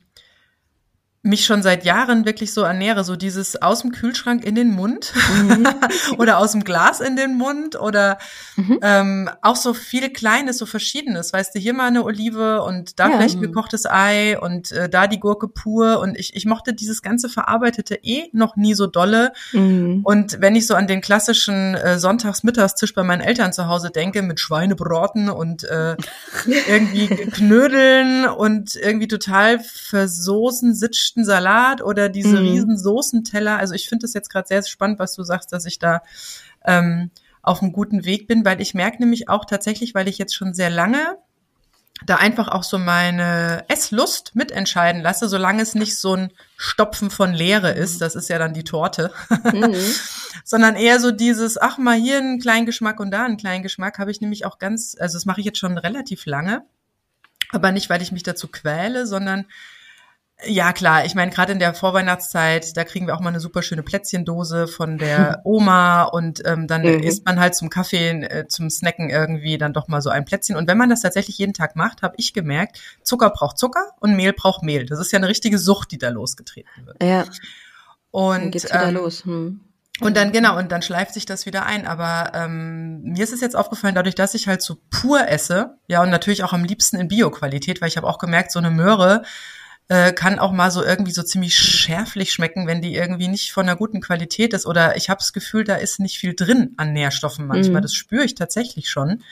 mich schon seit Jahren wirklich so ernähre, so dieses aus dem Kühlschrank in den Mund oder aus dem Glas in den Mund oder auch so viel Kleines, so Verschiedenes, weißt du, hier mal eine Olive und da vielleicht ein gekochtes Ei und da die Gurke pur und ich mochte dieses ganze Verarbeitete noch nie so dolle und wenn ich so an den klassischen Sonntagsmittagstisch bei meinen Eltern zu Hause denke, mit Schweinebraten und irgendwie Knödeln und irgendwie total versoßen, Salat oder diese riesen Soßenteller. Also ich finde das jetzt gerade sehr spannend, was du sagst, dass ich da auf einem guten Weg bin, weil ich merke nämlich auch tatsächlich, weil ich jetzt schon sehr lange da einfach auch so meine Esslust mitentscheiden lasse, solange es nicht so ein Stopfen von Leere ist, das ist ja dann die Torte, sondern eher so dieses, ach mal hier einen kleinen Geschmack und da einen kleinen Geschmack, habe ich nämlich auch also das mache ich jetzt schon relativ lange, aber nicht, weil ich mich dazu quäle, sondern ja, klar. Ich meine, gerade in der Vorweihnachtszeit, da kriegen wir auch mal eine super schöne Plätzchendose von der Oma und dann isst man halt zum Kaffee, zum Snacken irgendwie dann doch mal so ein Plätzchen. Und wenn man das tatsächlich jeden Tag macht, habe ich gemerkt, Zucker braucht Zucker und Mehl braucht Mehl. Das ist ja eine richtige Sucht, die da losgetreten wird. Ja. Und dann geht's wieder los. Und dann, genau, und dann schleift sich das wieder ein. Aber mir ist es jetzt aufgefallen, dadurch, dass ich halt so pur esse, ja, und natürlich auch am liebsten in Bio-Qualität, weil ich habe auch gemerkt, so eine Möhre kann auch mal so irgendwie so ziemlich schärflich schmecken, wenn die irgendwie nicht von einer guten Qualität ist. Oder ich habe das Gefühl, da ist nicht viel drin an Nährstoffen manchmal. Das spüre ich tatsächlich schon.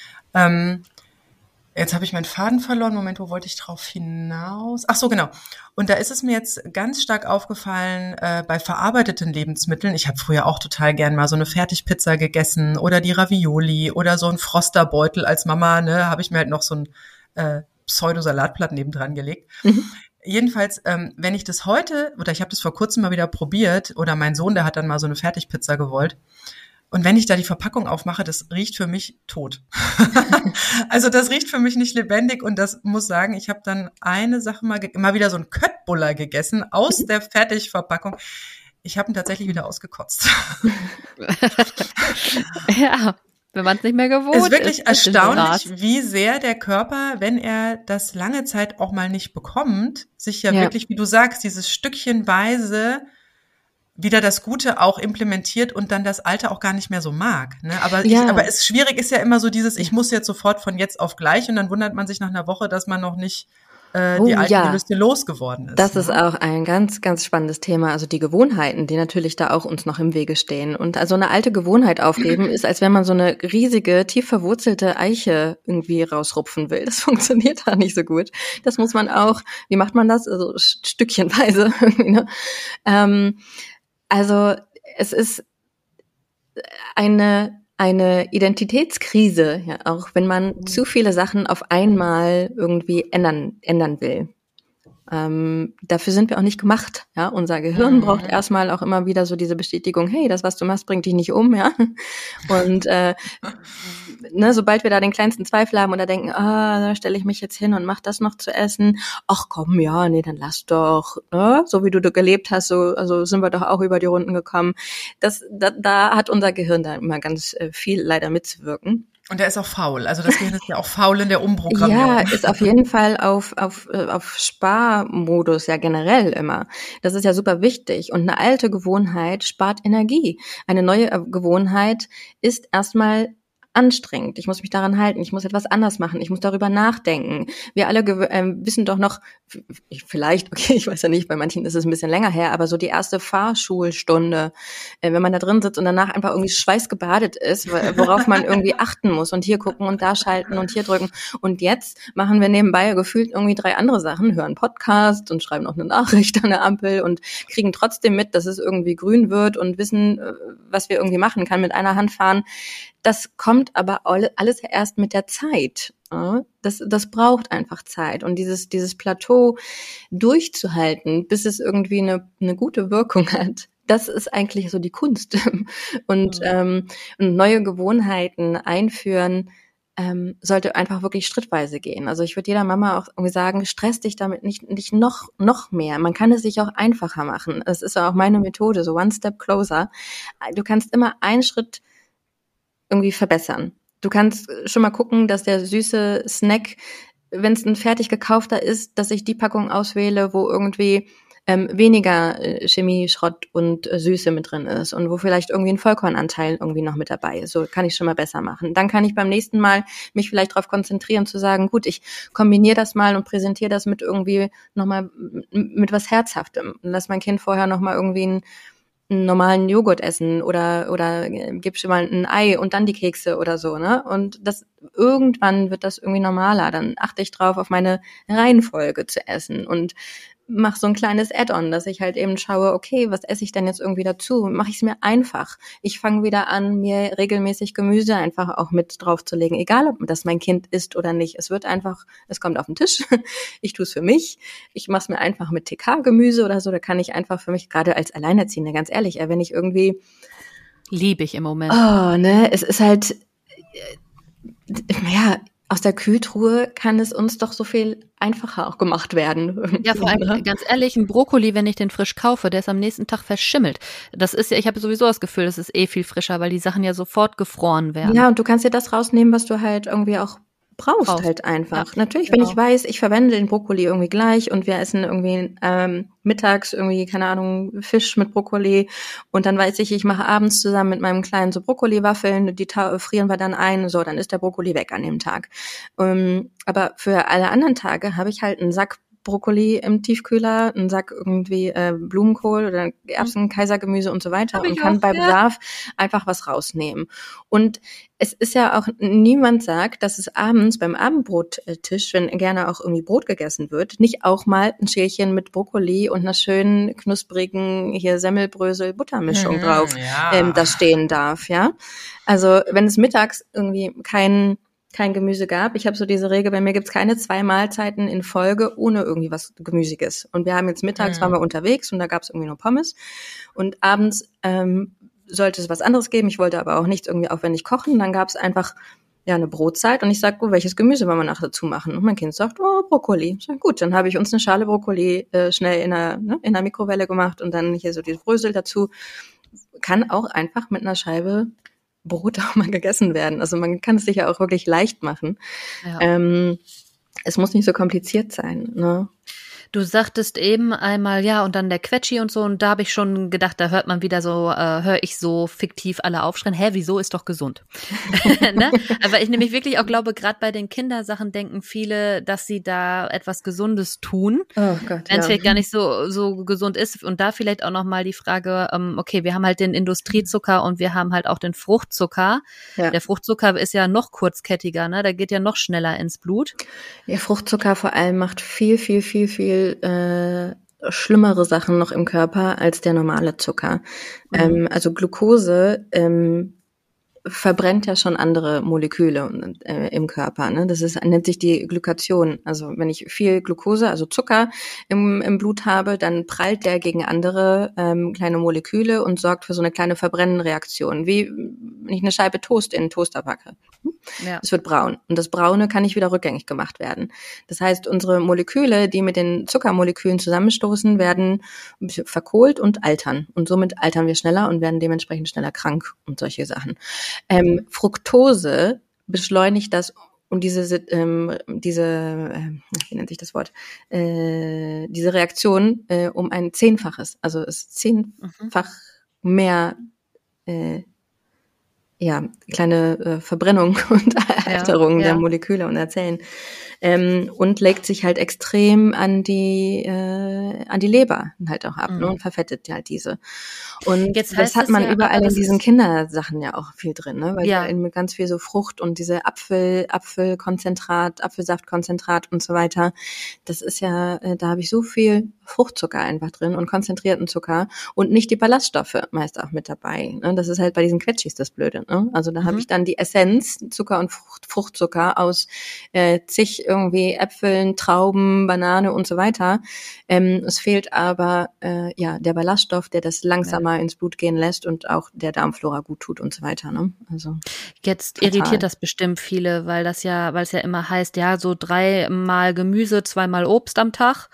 Jetzt habe ich meinen Faden verloren. Moment, wo wollte ich drauf hinaus? Ach so, genau. Und da ist es mir jetzt ganz stark aufgefallen bei verarbeiteten Lebensmitteln. Ich habe früher auch total gern mal so eine Fertigpizza gegessen oder die Ravioli oder so ein Frosterbeutel als Mama. Ne, habe ich mir halt noch so ein Pseudo-Salatblatt nebendran gelegt. Jedenfalls, wenn ich das heute, oder ich habe das vor kurzem mal wieder probiert, oder mein Sohn, der hat dann mal so eine Fertigpizza gewollt. Und wenn ich da die Verpackung aufmache, das riecht für mich tot. Also das riecht für mich nicht lebendig und das muss sagen, ich habe dann eine Sache mal wieder so einen Köttbullar gegessen aus der Fertigverpackung. Ich habe ihn tatsächlich wieder ausgekotzt. Ja, wenn man es nicht mehr gewohnt ist. Es ist wirklich erstaunlich, wie sehr der Körper, wenn er das lange Zeit auch mal nicht bekommt, sich ja wirklich, wie du sagst, dieses stückchenweise wieder das Gute auch implementiert und dann das Alte auch gar nicht mehr so mag. Ne? Aber es schwierig ist ja immer so dieses, ich muss jetzt sofort von jetzt auf gleich und dann wundert man sich nach einer Woche, dass man noch nicht die alten Gelüste losgeworden ist. Das ist auch ein ganz, ganz spannendes Thema. Also die Gewohnheiten, die natürlich da auch uns noch im Wege stehen. Und also eine alte Gewohnheit aufgeben ist, als wenn man so eine riesige, tief verwurzelte Eiche irgendwie rausrupfen will. Das funktioniert da nicht so gut. Das muss man auch, wie macht man das? Also stückchenweise irgendwie, ne? Also es ist eine Identitätskrise, ja, auch wenn man zu viele Sachen auf einmal irgendwie ändern will. Dafür sind wir auch nicht gemacht, ja. Unser Gehirn braucht erstmal auch immer wieder so diese Bestätigung, hey, das, was du machst, bringt dich nicht um, ja. Und sobald wir da den kleinsten Zweifel haben oder denken, da stelle ich mich jetzt hin und mach das noch zu essen, ach komm, ja, nee, dann lass doch, ne? So wie du gelebt hast, so also sind wir doch auch über die Runden gekommen. Da hat unser Gehirn da immer ganz viel leider mitzuwirken. Und der ist auch faul. Also das Gehirn ist ja auch faul in der Umprogrammierung. Ja, ist auf jeden Fall auf Sparmodus ja generell immer. Das ist ja super wichtig. Und eine alte Gewohnheit spart Energie. Eine neue Gewohnheit ist erstmal anstrengend. Ich muss mich daran halten. Ich muss etwas anders machen. Ich muss darüber nachdenken. Wir alle wissen doch noch, vielleicht, okay, ich weiß ja nicht, bei manchen ist es ein bisschen länger her, aber so die erste Fahrschulstunde, wenn man da drin sitzt und danach einfach irgendwie schweißgebadet ist, worauf man irgendwie achten muss und hier gucken und da schalten und hier drücken. Und jetzt machen wir nebenbei gefühlt irgendwie 3 andere Sachen, hören Podcast und schreiben noch eine Nachricht an der Ampel und kriegen trotzdem mit, dass es irgendwie grün wird und wissen, was wir irgendwie machen kann, mit einer Hand fahren. Das kommt aber alles erst mit der Zeit. Das braucht einfach Zeit. Und dieses Plateau durchzuhalten, bis es irgendwie eine gute Wirkung hat, das ist eigentlich so die Kunst. Und neue Gewohnheiten einführen sollte einfach wirklich schrittweise gehen. Also ich würde jeder Mama auch irgendwie sagen, stress dich damit nicht noch mehr. Man kann es sich auch einfacher machen. Das ist auch meine Methode, so one step closer. Du kannst immer einen Schritt irgendwie verbessern. Du kannst schon mal gucken, dass der süße Snack, wenn es ein fertig gekaufter ist, dass ich die Packung auswähle, wo irgendwie weniger Chemie, Schrott und Süße mit drin ist und wo vielleicht irgendwie ein Vollkornanteil irgendwie noch mit dabei ist. So kann ich schon mal besser machen. Dann kann ich beim nächsten Mal mich vielleicht darauf konzentrieren, zu sagen, gut, ich kombiniere das mal und präsentiere das mit irgendwie nochmal mit was Herzhaftem. Lass mein Kind vorher nochmal irgendwie einen normalen Joghurt essen oder gib schon mal ein Ei und dann die Kekse oder so, ne? Und das irgendwann wird das irgendwie normaler. Dann achte ich drauf, auf meine Reihenfolge zu essen und mach so ein kleines Add-on, dass ich halt eben schaue, okay, was esse ich denn jetzt irgendwie dazu? Mache ich es mir einfach. Ich fange wieder an, mir regelmäßig Gemüse einfach auch mit draufzulegen, egal ob das mein Kind isst oder nicht. Es kommt auf den Tisch. Ich tue es für mich. Ich mache es mir einfach mit TK-Gemüse oder so. Da kann ich einfach für mich, gerade als Alleinerziehende, ganz ehrlich, wenn ich irgendwie liebe ich im Moment. Oh, ne, es ist halt, aus der Kühltruhe kann es uns doch so viel einfacher auch gemacht werden. Ja, vor allem, ganz ehrlich, ein Brokkoli, wenn ich den frisch kaufe, der ist am nächsten Tag verschimmelt. Das ist ja, ich habe sowieso das Gefühl, das ist viel frischer, weil die Sachen ja sofort gefroren werden. Ja, und du kannst dir das rausnehmen, was du halt irgendwie auch brauchst halt einfach. Ja, natürlich, genau. wenn ich weiß, ich verwende den Brokkoli irgendwie gleich und wir essen irgendwie mittags irgendwie, keine Ahnung, Fisch mit Brokkoli und dann weiß ich mache abends zusammen mit meinem Kleinen so Brokkoliwaffeln, die frieren wir dann ein, so, dann ist der Brokkoli weg an dem Tag. Aber für alle anderen Tage habe ich halt einen Sack Brokkoli im Tiefkühler, einen Sack irgendwie Blumenkohl oder Erbsen, Kaisergemüse und so weiter und kann bei Bedarf einfach was rausnehmen. Und es ist ja auch, niemand sagt, dass es abends beim Abendbrottisch, wenn gerne auch irgendwie Brot gegessen wird, nicht auch mal ein Schälchen mit Brokkoli und einer schönen, knusprigen hier Semmelbrösel-Buttermischung drauf da stehen darf, ja. Also wenn es mittags irgendwie kein Gemüse gab. Ich habe so diese Regel, bei mir gibt's keine 2 Mahlzeiten in Folge ohne irgendwie was Gemüsiges. Und wir haben jetzt mittags, waren wir unterwegs und da gab's irgendwie nur Pommes. Und abends sollte es was anderes geben. Ich wollte aber auch nichts irgendwie aufwendig kochen. Dann gab's einfach eine Brotzeit und ich sag, welches Gemüse wollen wir nachher dazu machen? Und mein Kind sagt, Brokkoli. Ich sag, gut, dann habe ich uns eine Schale Brokkoli schnell in der Mikrowelle gemacht und dann hier so dieses Brösel dazu. Kann auch einfach mit einer Scheibe Brot auch mal gegessen werden. Also man kann es sich ja auch wirklich leicht machen. Ja. Es muss nicht so kompliziert sein, ne? Du sagtest eben einmal, ja, und dann der Quetschi und so, und da habe ich schon gedacht, da hört man wieder so, höre ich so fiktiv alle aufschreien, wieso, ist doch gesund. Ne? Aber ich nämlich wirklich auch glaube, gerade bei den Kindersachen denken viele, dass sie da etwas Gesundes tun, wenn es vielleicht gar nicht so gesund ist. Und da vielleicht auch nochmal die Frage, okay, wir haben halt den Industriezucker und wir haben halt auch den Fruchtzucker. Ja. Der Fruchtzucker ist ja noch kurzkettiger, ne? Der geht ja noch schneller ins Blut. Ja, Fruchtzucker vor allem macht viel schlimmere Sachen noch im Körper als der normale Zucker. Also Glucose verbrennt ja schon andere Moleküle im Körper. Ne? Das nennt sich die Glykation. Also wenn ich viel Glucose, also Zucker im Blut habe, dann prallt der gegen andere kleine Moleküle und sorgt für so eine kleine Verbrennenreaktion, wie wenn ich eine Scheibe Toast in einen Toaster packe. Ja. Es wird braun. Und das Braune kann nicht wieder rückgängig gemacht werden. Das heißt, unsere Moleküle, die mit den Zuckermolekülen zusammenstoßen, werden verkohlt und altern. Und somit altern wir schneller und werden dementsprechend schneller krank und solche Sachen. Fructose beschleunigt das um wie nennt sich das Wort? Diese Reaktion um ein 10-faches. Also es ist 10-fach mehr kleine Verbrennung und Alterung der Moleküle und der Zellen. Und legt sich halt extrem an die Leber halt auch ab, ne, und verfettet halt diese. Und das hat man überall in diesen Kindersachen ja auch viel drin, ne, weil ja mit ganz viel so Frucht und diese Apfelkonzentrat, Apfelsaftkonzentrat und so weiter. Das ist ja, da habe ich so viel Fruchtzucker einfach drin und konzentrierten Zucker und nicht die Ballaststoffe meist auch mit dabei. Ne? Das ist halt bei diesen Quetschis das Blöde. Ne? Also da habe ich dann die Essenz, Zucker und Fruchtzucker aus zig irgendwie Äpfeln, Trauben, Banane und so weiter. Es fehlt aber der Ballaststoff, der das langsamer ins Blut gehen lässt und auch der Darmflora gut tut und so weiter. Ne? Also jetzt total. Irritiert das bestimmt viele, weil es ja immer heißt, ja, so 3-mal Gemüse, 2-mal Obst am Tag.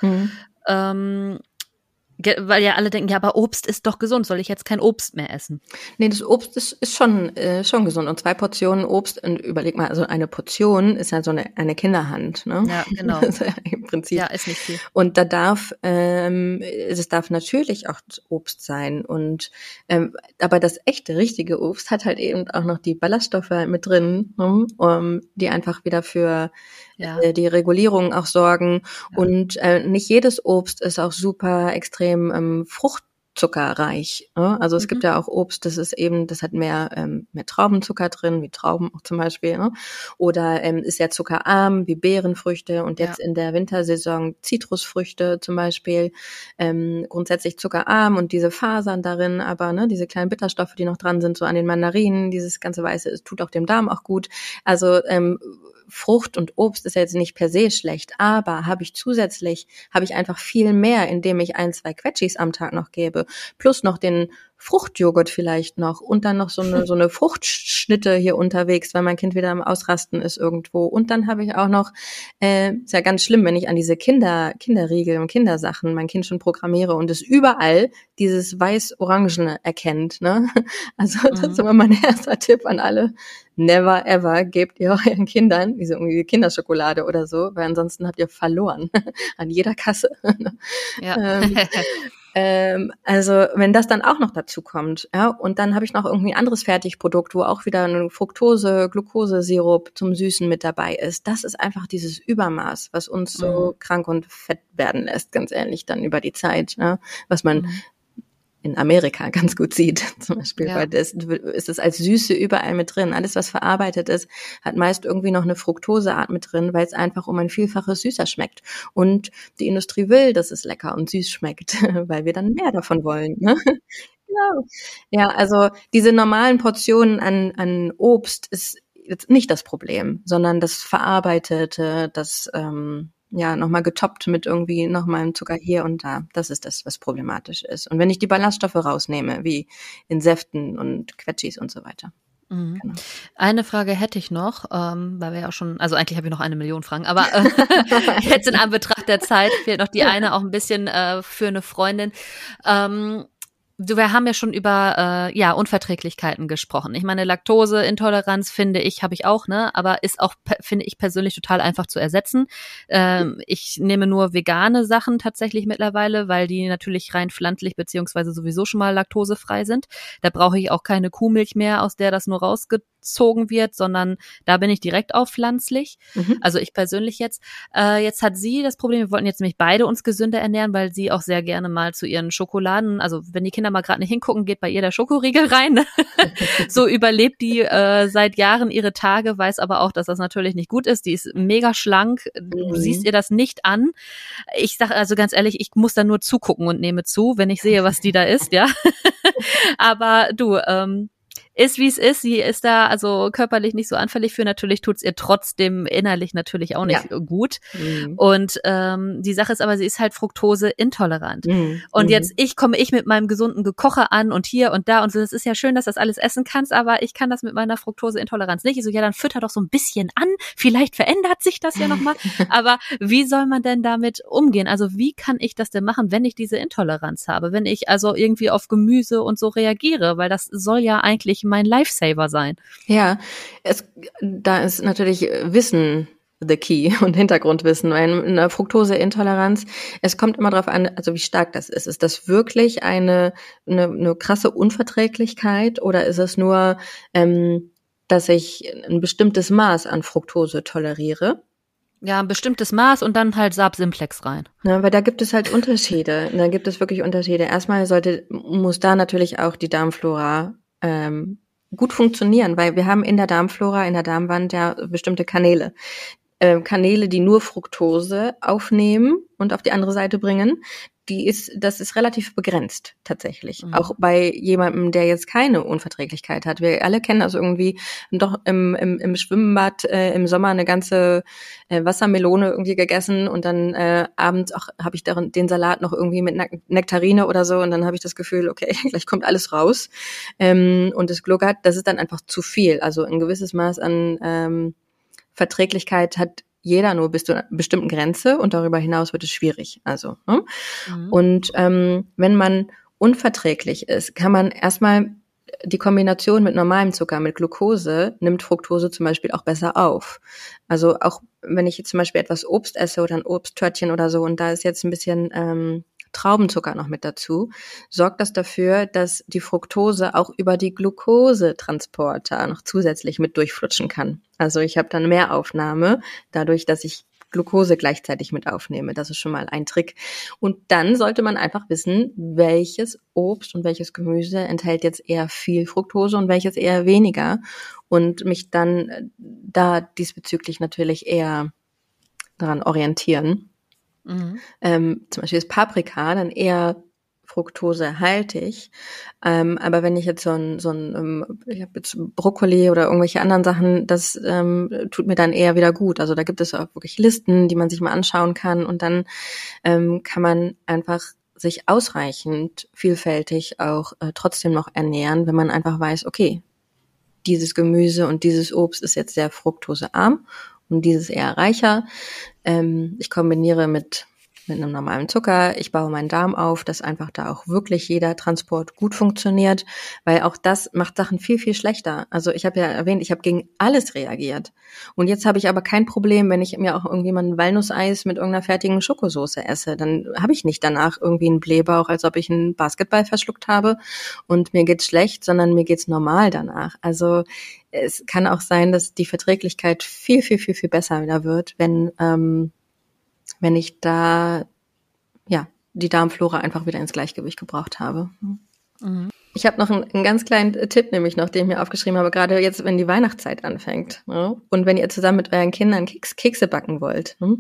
Weil ja alle denken, ja, aber Obst ist doch gesund, soll ich jetzt kein Obst mehr essen? Nee, das Obst ist schon gesund. Und 2 Portionen Obst, und überleg mal, also eine Portion ist ja so eine Kinderhand, ne? Ja, genau. Also im Prinzip. Ja, ist nicht viel. Und da darf natürlich auch Obst sein. Und aber das echte, richtige Obst hat halt eben auch noch die Ballaststoffe mit drin, ne? Die einfach wieder für die Regulierung auch sorgen. Ja. Und nicht jedes Obst ist auch super extrem fruchtzuckerreich. Ne? Also es gibt ja auch Obst, das hat mehr Traubenzucker drin, wie Trauben auch zum Beispiel. Ne? Oder ist ja zuckerarm, wie Beerenfrüchte und jetzt in der Wintersaison Zitrusfrüchte zum Beispiel. Grundsätzlich zuckerarm und diese Fasern darin, aber ne, diese kleinen Bitterstoffe, die noch dran sind, so an den Mandarinen, dieses ganze Weiße, es tut auch dem Darm auch gut. Also Frucht und Obst ist ja jetzt nicht per se schlecht, aber habe ich einfach viel mehr, indem ich 1-2 Quetschis am Tag noch gebe, plus noch den Fruchtjoghurt vielleicht noch und dann noch so eine Fruchtschnitte hier unterwegs, weil mein Kind wieder am Ausrasten ist irgendwo. Und dann habe ich auch noch, ist ja ganz schlimm, wenn ich an diese Kinderriegel und Kindersachen mein Kind schon programmiere und es überall dieses Weiß-Orangene erkennt, ne? Also das ist immer mein erster Tipp an alle. Never ever gebt ihr euren Kindern diese irgendwie Kinderschokolade oder so, weil ansonsten habt ihr verloren an jeder Kasse. Ja. Also wenn das dann auch noch dazu kommt, ja, und dann habe ich noch irgendwie ein anderes Fertigprodukt, wo auch wieder ein Fructose-Glucose-Sirup zum Süßen mit dabei ist. Das ist einfach dieses Übermaß, was uns so krank und fett werden lässt, ganz ehrlich, dann über die Zeit, ne? Was man in Amerika ganz gut sieht, zum Beispiel, weil das ist es als Süße überall mit drin. Alles, was verarbeitet ist, hat meist irgendwie noch eine Fruktoseart mit drin, weil es einfach um ein Vielfaches süßer schmeckt. Und die Industrie will, dass es lecker und süß schmeckt, weil wir dann mehr davon wollen, ne? Genau. Ja, also diese normalen Portionen an Obst ist jetzt nicht das Problem, sondern das Verarbeitete, das nochmal getoppt mit irgendwie nochmal einem Zucker hier und da. Das ist das, was problematisch ist. Und wenn ich die Ballaststoffe rausnehme, wie in Säften und Quetschis und so weiter. Mhm. Genau. Eine Frage hätte ich noch, weil wir ja auch schon, also eigentlich habe ich noch 1 Million Fragen, aber jetzt in Anbetracht der Zeit fehlt noch die eine auch ein bisschen für eine Freundin. Wir haben ja schon über Unverträglichkeiten gesprochen. Ich meine, Laktoseintoleranz finde ich, habe ich auch, ne, aber ist auch, finde ich persönlich total einfach zu ersetzen. Ich nehme nur vegane Sachen tatsächlich mittlerweile, weil die natürlich rein pflanzlich beziehungsweise sowieso schon mal laktosefrei sind. Da brauche ich auch keine Kuhmilch mehr, aus der das nur rausgezogen wird, sondern da bin ich direkt auf pflanzlich. Also ich persönlich jetzt. Jetzt hat sie das Problem, wir wollten jetzt nämlich beide uns gesünder ernähren, weil sie auch sehr gerne mal zu ihren Schokoladen, also wenn die Kinder mal gerade nicht hingucken, geht bei ihr der Schokoriegel rein. Ne? So überlebt die seit Jahren ihre Tage, weiß aber auch, dass das natürlich nicht gut ist. Die ist mega schlank, du siehst ihr das nicht an. Ich sage also ganz ehrlich, ich muss da nur zugucken und nehme zu, wenn ich sehe, was die da isst, ja. Aber du, ist wie es ist, sie ist da also körperlich nicht so anfällig für, natürlich tut's ihr trotzdem innerlich natürlich auch nicht gut. Und die Sache ist aber, sie ist halt fruktoseintolerant. Und jetzt komme ich mit meinem gesunden Gekoche an und hier und da und so, das ist ja schön, dass du das alles essen kannst, aber ich kann das mit meiner Fruktoseintoleranz nicht. Ich so, ja, dann fütter doch so ein bisschen an, vielleicht verändert sich das ja nochmal. Aber wie soll man denn damit umgehen? Also wie kann ich das denn machen, wenn ich diese Intoleranz habe? Wenn ich also irgendwie auf Gemüse und so reagiere, weil das soll ja eigentlich mein Lifesaver sein. Ja, da ist natürlich Wissen the key und Hintergrundwissen, weil in der Fructoseintoleranz, es kommt immer darauf an, also wie stark das ist. Ist das wirklich eine krasse Unverträglichkeit oder ist es nur, dass ich ein bestimmtes Maß an Fructose toleriere? Ja, ein bestimmtes Maß und dann halt Saab-Simplex rein. Ja, weil da gibt es halt Unterschiede. Da gibt es wirklich Unterschiede. Erstmal muss da natürlich auch die Darmflora gut funktionieren, weil wir haben in der Darmflora, in der Darmwand ja bestimmte Kanäle. Kanäle, die nur Fructose aufnehmen und auf die andere Seite bringen, das ist relativ begrenzt tatsächlich. Auch bei jemandem, der jetzt keine Unverträglichkeit hat. Wir alle kennen also irgendwie doch im Schwimmbad im Sommer eine ganze Wassermelone irgendwie gegessen und dann abends auch habe ich den Salat noch irgendwie mit Nektarine oder so und dann habe ich das Gefühl, okay, gleich kommt alles raus. Und das gluckert, das ist dann einfach zu viel. Also ein gewisses Maß an Verträglichkeit hat jeder nur bis zu einer bestimmten Grenze und darüber hinaus wird es schwierig. Also, ne? Und wenn man unverträglich ist, kann man erstmal die Kombination mit normalem Zucker, mit Glucose, nimmt Fructose zum Beispiel auch besser auf. Also auch wenn ich jetzt zum Beispiel etwas Obst esse oder ein Obsttörtchen oder so und da ist jetzt ein bisschen Traubenzucker noch mit dazu, sorgt das dafür, dass die Fructose auch über die Glukosetransporter noch zusätzlich mit durchflutschen kann. Also ich habe dann mehr Aufnahme, dadurch, dass ich Glucose gleichzeitig mit aufnehme. Das ist schon mal ein Trick. Und dann sollte man einfach wissen, welches Obst und welches Gemüse enthält jetzt eher viel Fructose und welches eher weniger und mich dann da diesbezüglich natürlich eher daran orientieren. Zum Beispiel ist Paprika dann eher fruktosehaltig, aber wenn ich jetzt ich habe jetzt Brokkoli oder irgendwelche anderen Sachen, das tut mir dann eher wieder gut. Also da gibt es auch wirklich Listen, die man sich mal anschauen kann und dann kann man einfach sich ausreichend vielfältig auch trotzdem noch ernähren, wenn man einfach weiß, okay, dieses Gemüse und dieses Obst ist jetzt sehr fruktosearm und dieses eher reicher. Ich kombiniere mit einem normalen Zucker. Ich baue meinen Darm auf, dass einfach da auch wirklich jeder Transport gut funktioniert, weil auch das macht Sachen viel, viel schlechter. Also ich habe ja erwähnt, ich habe gegen alles reagiert. Und jetzt habe ich aber kein Problem, wenn ich mir auch irgendwie mal ein Walnusseis mit irgendeiner fertigen Schokosoße esse. Dann habe ich nicht danach irgendwie einen Blähbauch, als ob ich einen Basketball verschluckt habe und mir geht's schlecht, sondern mir geht's normal danach. Also es kann auch sein, dass die Verträglichkeit viel, viel, viel, viel besser wieder wird, wenn ich da, ja, die Darmflora einfach wieder ins Gleichgewicht gebracht habe. Mhm. Ich habe noch einen ganz kleinen Tipp, nämlich noch, den ich mir aufgeschrieben habe, gerade jetzt, wenn die Weihnachtszeit anfängt, ne? Und wenn ihr zusammen mit euren Kindern Kekse backen wollt. Ne?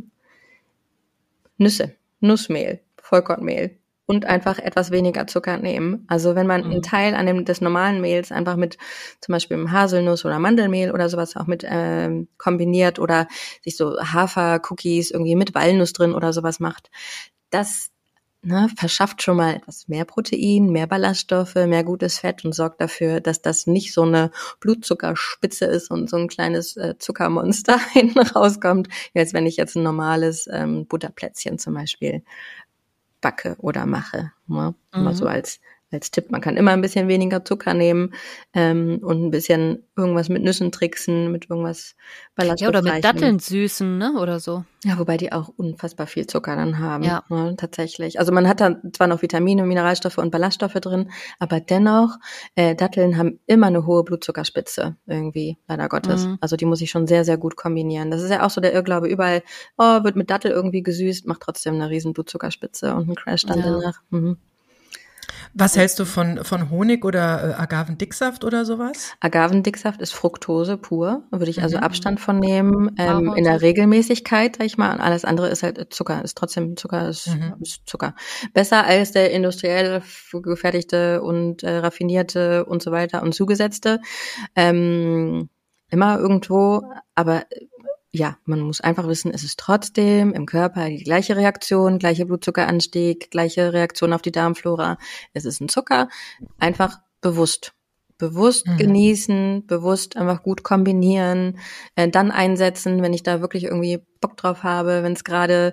Nüsse, Nussmehl, Vollkornmehl und einfach etwas weniger Zucker nehmen. Also wenn man einen Teil des normalen Mehls einfach mit zum Beispiel Haselnuss oder Mandelmehl oder sowas auch mit kombiniert oder sich so Hafer-Cookies irgendwie mit Walnuss drin oder sowas macht, das verschafft schon mal etwas mehr Protein, mehr Ballaststoffe, mehr gutes Fett und sorgt dafür, dass das nicht so eine Blutzuckerspitze ist und so ein kleines Zuckermonster hinten rauskommt, als wenn ich jetzt ein normales Butterplätzchen zum Beispiel backe oder mache. Ne? Immer so als Tipp. Man kann immer ein bisschen weniger Zucker nehmen und ein bisschen irgendwas mit Nüssen tricksen, mit irgendwas ballaststoffreichem. Ja, oder mit Datteln süßen, ne, oder so. Ja, wobei die auch unfassbar viel Zucker dann haben, ne, tatsächlich. Also man hat da zwar noch Vitamine, Mineralstoffe und Ballaststoffe drin, aber dennoch, Datteln haben immer eine hohe Blutzuckerspitze irgendwie, leider Gottes. Also die muss ich schon sehr, sehr gut kombinieren. Das ist ja auch so der Irrglaube, überall, wird mit Dattel irgendwie gesüßt, macht trotzdem eine riesen Blutzuckerspitze und einen Crash dann danach. Was hältst du von Honig oder Agavendicksaft oder sowas? Agavendicksaft ist Fructose pur, würde ich also Abstand von nehmen, in der Regelmäßigkeit, sag ich mal, und alles andere ist halt Zucker, ist trotzdem Zucker, ist Zucker. Besser als der industriell gefertigte und raffinierte und so weiter und zugesetzte, immer irgendwo, aber ja, man muss einfach wissen, es ist trotzdem im Körper die gleiche Reaktion, gleiche Blutzuckeranstieg, gleiche Reaktion auf die Darmflora. Es ist ein Zucker, einfach bewusst genießen, bewusst einfach gut kombinieren, dann einsetzen, wenn ich da wirklich irgendwie Bock drauf habe, wenn es gerade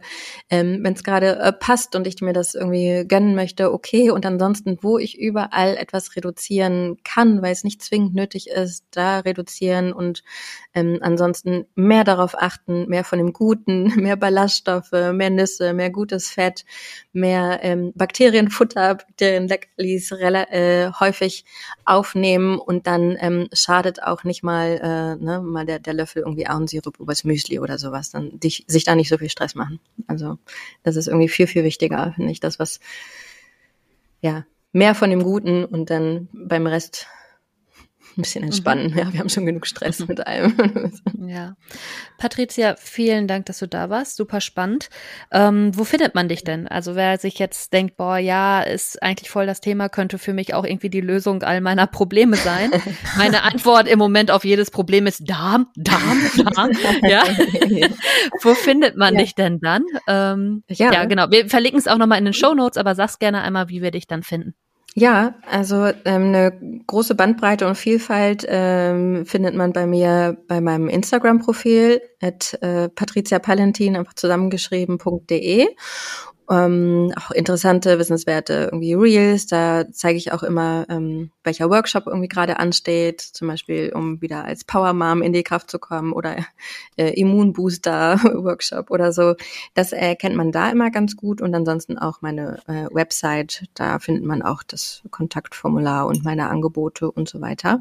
passt und ich mir das irgendwie gönnen möchte, okay. Und ansonsten, wo ich überall etwas reduzieren kann, weil es nicht zwingend nötig ist, da reduzieren und ansonsten mehr darauf achten, mehr von dem Guten, mehr Ballaststoffe, mehr Nüsse, mehr gutes Fett, mehr Bakterienfutter, Bakterienleckerlis häufig aufnehmen und dann schadet auch nicht mal mal der Löffel irgendwie Ahornsirup übers Müsli oder sowas, dann sich da nicht so viel Stress machen. Also das ist irgendwie viel, viel wichtiger, finde ich, das was, ja, mehr von dem Guten und dann beim Rest ein bisschen entspannen. Ja, wir haben schon genug Stress mit allem. Ja. Patricia, vielen Dank, dass du da warst. Super spannend. Wo findet man dich denn? Also wer sich jetzt denkt, boah, ja, ist eigentlich voll das Thema, könnte für mich auch irgendwie die Lösung all meiner Probleme sein. Meine Antwort im Moment auf jedes Problem ist Darm. Ja. Wo findet man dich denn dann? Ja, genau. Wir verlinken es auch nochmal in den Shownotes, aber sag's gerne einmal, wie wir dich dann finden. Ja, also eine große Bandbreite und Vielfalt findet man bei mir bei meinem Instagram-Profil @patriziapalentin, einfach zusammengeschrieben.de. Auch interessante, wissenswerte irgendwie Reels, da zeige ich auch immer, welcher Workshop irgendwie gerade ansteht, zum Beispiel um wieder als Power Mom in die Kraft zu kommen oder Immunbooster Workshop oder so. Das kennt man da immer ganz gut und ansonsten auch meine Website, da findet man auch das Kontaktformular und meine Angebote und so weiter.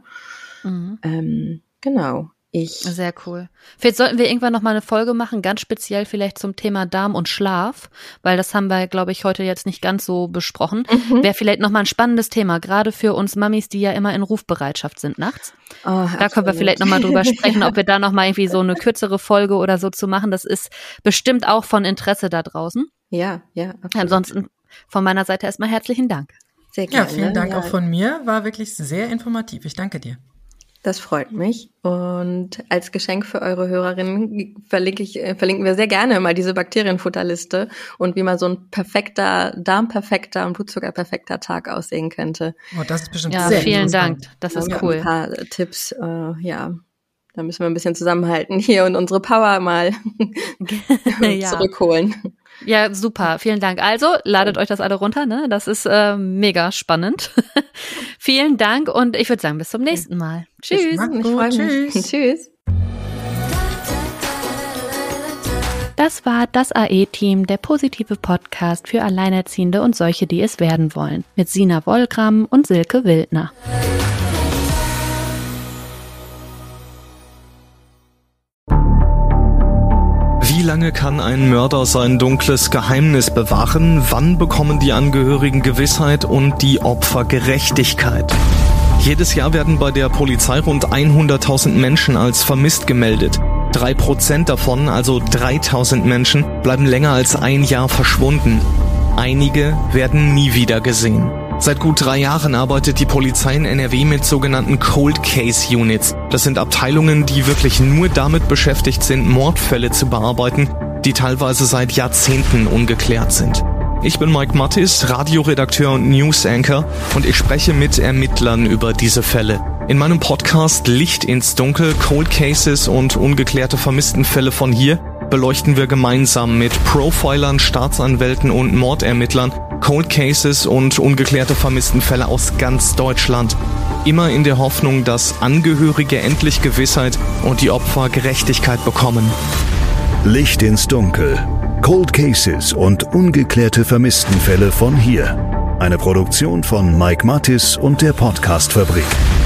Genau. Sehr cool. Vielleicht sollten wir irgendwann noch mal eine Folge machen, ganz speziell vielleicht zum Thema Darm und Schlaf, weil das haben wir, glaube ich, heute jetzt nicht ganz so besprochen. Wäre vielleicht noch mal ein spannendes Thema, gerade für uns Mamis, die ja immer in Rufbereitschaft sind nachts. Da können wir vielleicht noch mal drüber sprechen, ob wir da noch mal irgendwie so eine kürzere Folge oder so zu machen. Das ist bestimmt auch von Interesse da draußen. Ja, absolut. Ansonsten von meiner Seite erstmal herzlichen Dank. Sehr gerne. Ja, vielen Dank auch von mir. War wirklich sehr informativ. Ich danke dir. Das freut mich. Und als Geschenk für eure Hörerinnen verlinken wir sehr gerne mal diese Bakterienfutterliste und wie mal so ein darmperfekter und blutzuckerperfekter Tag aussehen könnte. Oh, das ist bestimmt sehr vielen Dank. Das ist cool. Ein paar Tipps, da müssen wir ein bisschen zusammenhalten hier und unsere Power mal zurückholen. Ja, super. Vielen Dank. Also, ladet euch das alle runter, ne? Das ist mega spannend. Vielen Dank und ich würde sagen, bis zum nächsten Mal. Tschüss. Ich freue mich. Tschüss. Das war das AE-Team, der positive Podcast für Alleinerziehende und solche, die es werden wollen. Mit Sina Wollgramm und Silke Wildner. Wie lange kann ein Mörder sein dunkles Geheimnis bewahren? Wann bekommen die Angehörigen Gewissheit und die Opfer Gerechtigkeit? Jedes Jahr werden bei der Polizei rund 100.000 Menschen als vermisst gemeldet. 3% davon, also 3.000 Menschen, bleiben länger als ein Jahr verschwunden. Einige werden nie wieder gesehen. Seit gut 3 Jahren arbeitet die Polizei in NRW mit sogenannten Cold Case Units. Das sind Abteilungen, die wirklich nur damit beschäftigt sind, Mordfälle zu bearbeiten, die teilweise seit Jahrzehnten ungeklärt sind. Ich bin Mike Mattis, Radioredakteur und News Anchor und ich spreche mit Ermittlern über diese Fälle. In meinem Podcast Licht ins Dunkel, Cold Cases und ungeklärte Vermisstenfälle von hier beleuchten wir gemeinsam mit Profilern, Staatsanwälten und Mordermittlern Cold Cases und ungeklärte Vermisstenfälle aus ganz Deutschland. Immer in der Hoffnung, dass Angehörige endlich Gewissheit und die Opfer Gerechtigkeit bekommen. Licht ins Dunkel. Cold Cases und ungeklärte Vermisstenfälle von hier. Eine Produktion von Mike Mattis und der Podcast-Fabrik.